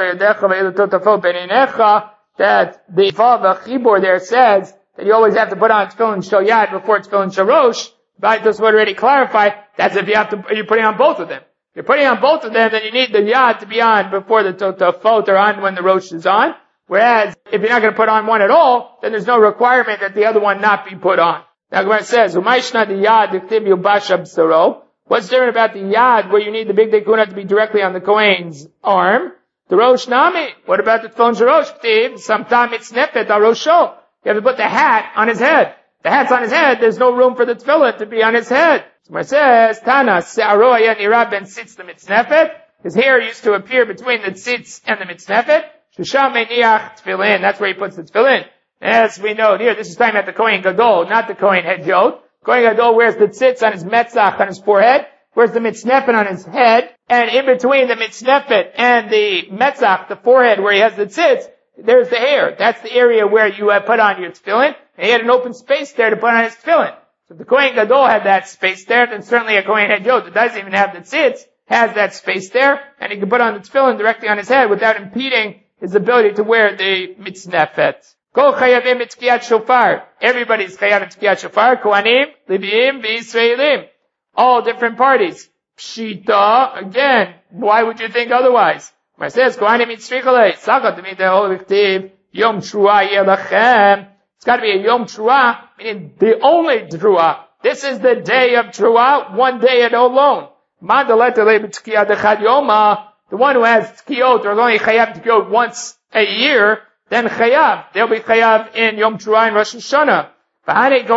the Vav Chibur there says that you always have to put on tefillin shel yad before tefillin shorosh, but this would already clarify, that's if you have to, you're putting on both of them. If you're putting on both of them, then you need the yad to be on before the totafot or on when the rosh is on. Whereas, if you're not going to put on one at all, then there's no requirement that the other one not be put on. Now, Gemara says, "Umayshna the yad diktiv yubash absaro." What's different about the yad where you need the big day kuna to be directly on the kohen's arm? The rosh nami. What about the tefillin shorosh ktiv? Sometimes it's nefet al rosho. You have to put the hat on his head. The hat's on his head. There's no room for the tefillin to be on his head. So it says, Tana se'aro haya nira ben tzitz the mitznefet. His hair used to appear between the tzitz and the mitznefet. Shusha me'niach tefillin. That's where he puts the tefillin. As we know here, this is talking about the kohen gadol, not the kohen hedyot. Kohen gadol wears the tzitz on his metzach on his forehead, wears the mitznefet on his head, and in between the mitznefet and the metzach, the forehead where he has the tzitz, there's the hair. That's the area where you have put on your tefillin, and he had an open space there to put on his tefillin. So if the kohen gadol had that space there, then certainly a kohen hedyot that doesn't even have the tzitz has that space there, and he can put on the tefillin directly on his head without impeding his ability to wear the mitznefet. Kol chayavim etkiyat shofar. Everybody's chayav etkiyat shofar. Kohanim, Leviim, v'Yisraelim. All different parties. Pshita, again, why would you think otherwise? When it says, Kohanim itzrichalei, sakat mideh olektiv, Yom Truah yelachem. It's got to be a Yom Truah, meaning the only Truah. This is the day of Truah, one day and alone. Mandaletele b'tkiyat echad yoma. The one who has tkiyot, or only chayav tkiyot once a year, then chayav. They'll be chayav in Yom Truah and Rosh Hashanah. Kohanim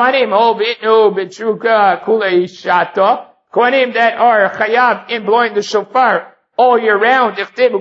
that are chayav in blowing the shofar all year round,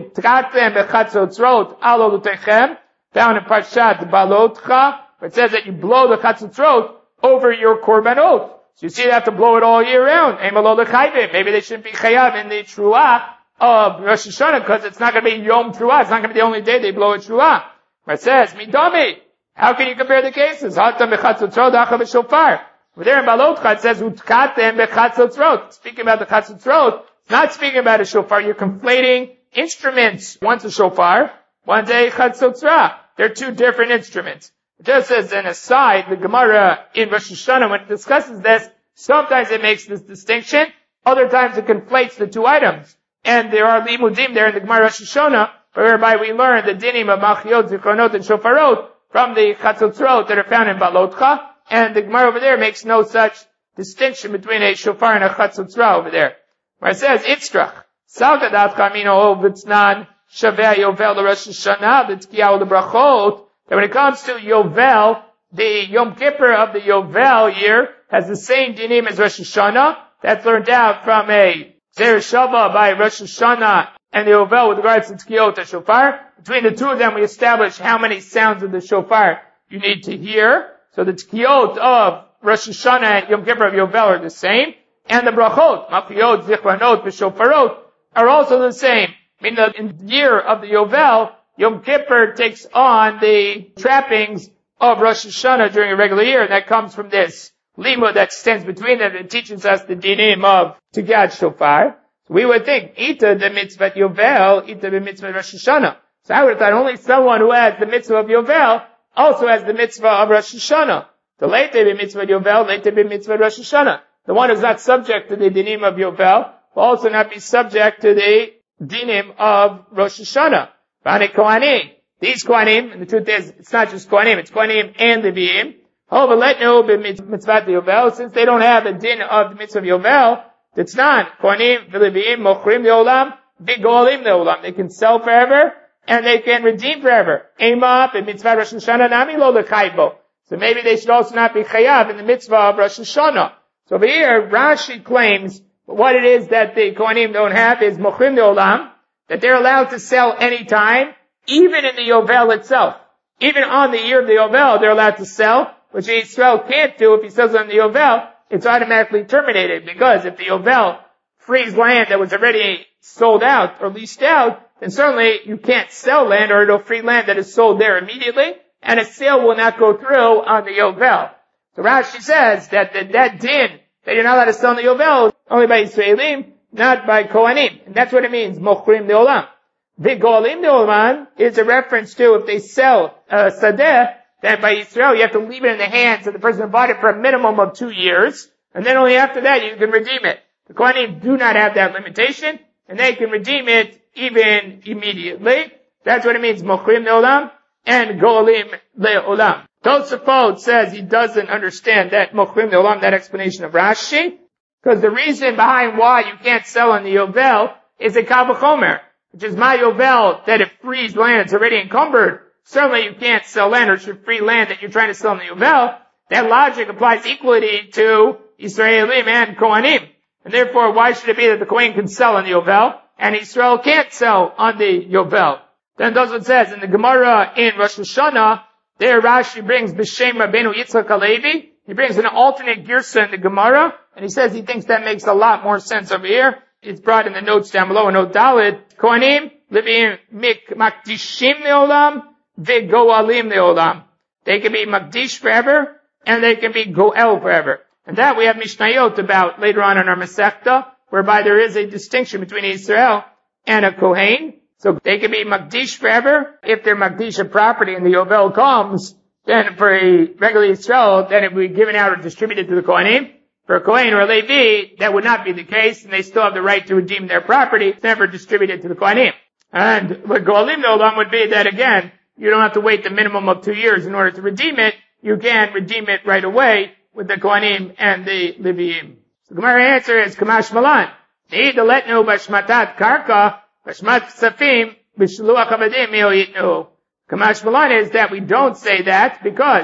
found in Parshat Balotcha, where it says that you blow the chatzotzrot over your korbanot. So you see they have to blow it all year round. Maybe they shouldn't be chayav in the truah of Rosh Hashanah because it's not going to be Yom Truah. It's not going to be the only day they blow a truah. Where it says, Midami. How can you compare the cases? Hatam bechatzotzrot, acha b'shofar. Over there in Balotcha it says, Utkatem bechatzotzrot. Speaking about the chatzotzrot, it's not speaking about a shofar. You're conflating instruments. One's a shofar, one's a chatzotzrah. They're two different instruments. Just as an aside, the Gemara in Rosh Hashanah, when it discusses this, sometimes it makes this distinction, other times it conflates the two items. And there are limudim there in the Gemara Rosh Hashanah, whereby we learn the dinim of machiot, zichronot, and shofarot from the chatzotzrot that are found in Balotcha, and the Gemara over there makes no such distinction between a shofar and a chatzotzrah over there. Where it says, Itzrach, salgadat kamino vitznan, shaveh yovel Rosh Hashanah, v'tzkiyahu lebrachot, that when it comes to Yovel, the Yom Kippur of the Yovel year has the same dinim as Rosh Hashanah. That's learned out from a Zer Shava by Rosh Hashanah and the Yovel with regards to Tkiyot Shofar. Between the two of them, we establish how many sounds of the shofar you need to hear. So the Tkiyot of Rosh Hashanah and Yom Kippur of Yovel are the same. And the Brachot, Machiyot, Zichronot, V'Shofarot, are also the same. Meaning that in the year of the Yovel, Yom Kippur takes on the trappings of Rosh Hashanah during a regular year, and that comes from this limud that stands between them and teaches us the dinim of Tigad Shofar. So we would think, Ita the mitzvah Yovel, Ita the mitzvah Rosh Hashanah. So I would have thought only someone who has the mitzvah of Yovel also has the mitzvah of Rosh Hashanah. The Leite be mitzvah Yovel, Leite be mitzvah Rosh Hashanah. The one who's not subject to the dinim of Yovel will also not be subject to the dinim of Rosh Hashanah. Kohanim. These Kohanim, and the truth is, it's not just Kohanim, it's Kohanim and Leviim. However, let no be mitzvah Yovel, since they don't have the din of the mitzvah of Yovel, it's not. Kohanim, Leviim, Mochrim Leolam, Bigolim Leolam. They can sell forever, and they can redeem forever. Ema, be mitzvah Rosh Hashanah, nami lo lechaybo. So maybe they should also not be chayav in the mitzvah of Rosh Hashanah. So over here, Rashi claims what it is that the Kohanim don't have is Mochrim Leolam, that they're allowed to sell any time, even in the Yovel itself. Even on the year of the Yovel, they're allowed to sell, which Yisrael can't do. If he sells on the Yovel, it's automatically terminated, because if the Yovel frees land that was already sold out or leased out, then certainly you can't sell land or it'll free land that is sold there immediately, and a sale will not go through on the Yovel. So Rashi says that the, that din, that you're not allowed to sell in the Yovel, only by Yisraelim, not by Kohanim. And that's what it means, Mochrim Leolam. Vigolim Leolam is a reference to if they sell uh, Sadeh, then by Yisrael you have to leave it in the hands of the person who bought it for a minimum of two years, and then only after that you can redeem it. The Kohanim do not have that limitation, and they can redeem it even immediately. That's what it means, Mochrim Leolam and Golim Leolam. Tosafot says he doesn't understand that Mochrim Leolam, that explanation of Rashi, because the reason behind why you can't sell on the Yovel is a Kal V'chomer, which is my Yovel, that it frees land that's already encumbered. Certainly you can't sell land or should free land that you're trying to sell in the Yovel. That logic applies equally to Yisraelim and Kohanim. And therefore, why should it be that the Kohen can sell on the Yovel and Israel can't sell on the Yovel? Then that's what it says in the Gemara in Rosh Hashanah, there Rashi brings B'Shem Rabbeinu Yitzchak Halevi. He brings an alternate girsa in the Gemara, and he says he thinks that makes a lot more sense over here. It's brought in the notes down below in Note Daled. Kohanim, Leviim, Mik, Makdishim Leolam, Vegoalim Leolam. They can be Makdish forever, and they can be Goel forever. And that we have Mishnayot about later on in our Masechta, whereby there is a distinction between Israel and a Kohen. So they can be Makdish forever. If they're Makdish a property and the Yovel comes, then for a regular Israel, then it will be given out or distributed to the Kohanim. For a Kohen or a Levi, that would not be the case, and they still have the right to redeem their property. It's never distributed to the Kohanim. And what Goalim Nolam would be that again, you don't have to wait the minimum of two years in order to redeem it. You can redeem it right away with the Kohanim and the Leviim. So the Gemara answer is Kamash Malan. Neida letnu bashmatat karka, bashmat ksafim, b'shluach avadim meo yitnu. Kamash Malan is that we don't say that because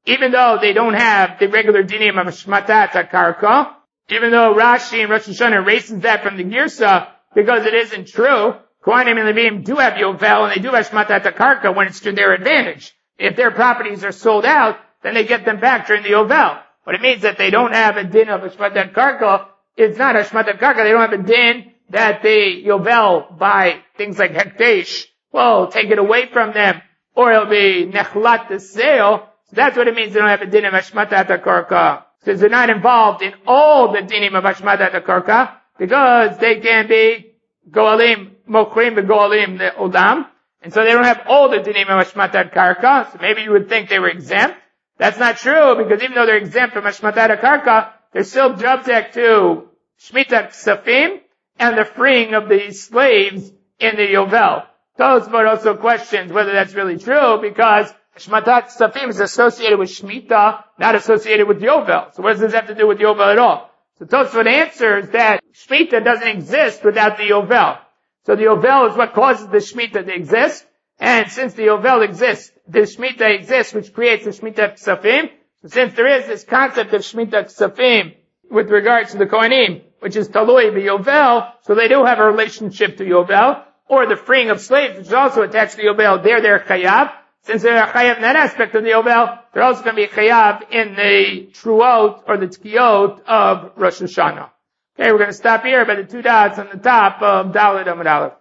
even though they don't have the regular dinim of Shmatat HaKarka, even though Rashi and Rosh Hashanah erases that from the Girsa, because it isn't true, Kohanim and Levim do have Yovel, and they do have Shmatat HaKarka when it's to their advantage. If their properties are sold out, then they get them back during the Yovel. But it means that they don't have a din of a Shmatat HaKarka. It's not a Shmatat HaKarka. They don't have a din that they Yovel by things like Hekdesh. Well, take it away from them, or it'll be Nechlat the sale. So that's what it means they don't have a din of Shmatat HaKarka. Because they're not involved in all the dinim of Shmatat HaKarka, because they can be Goalim, Mokrim, and Goalim, the Olam. And so they don't have all the dinim of Shmatat HaKarka. So maybe you would think they were exempt. That's not true, because even though they're exempt from Shmatat HaKarka, they're still subject to Shmitat Ksafim and the freeing of the slaves in the Yovel. Tosfot also questions whether that's really true, because Shmatat Ksafim is associated with Shemitah, not associated with Yovel. So what does this have to do with Yovel at all? So Tosfot answers that Shemitah doesn't exist without the Yovel. So the Yovel is what causes the Shemitah to exist, and since the Yovel exists, the Shemitah exists, which creates the Shemitah Ksafim. So since there is this concept of Shemitah Ksafim with regards to the Kohanim, which is Talui b'Yovel, so they do have a relationship to Yovel, or the freeing of slaves, which is also attached to Yovel, they're their Chayav. Since they're Chayav in that aspect of the Yovel, they're also going to be Chayav in the Truot or the Tkiyot of Rosh Hashanah. Okay, we're going to stop here by the two dots on the top of Dalet Amud Aleph.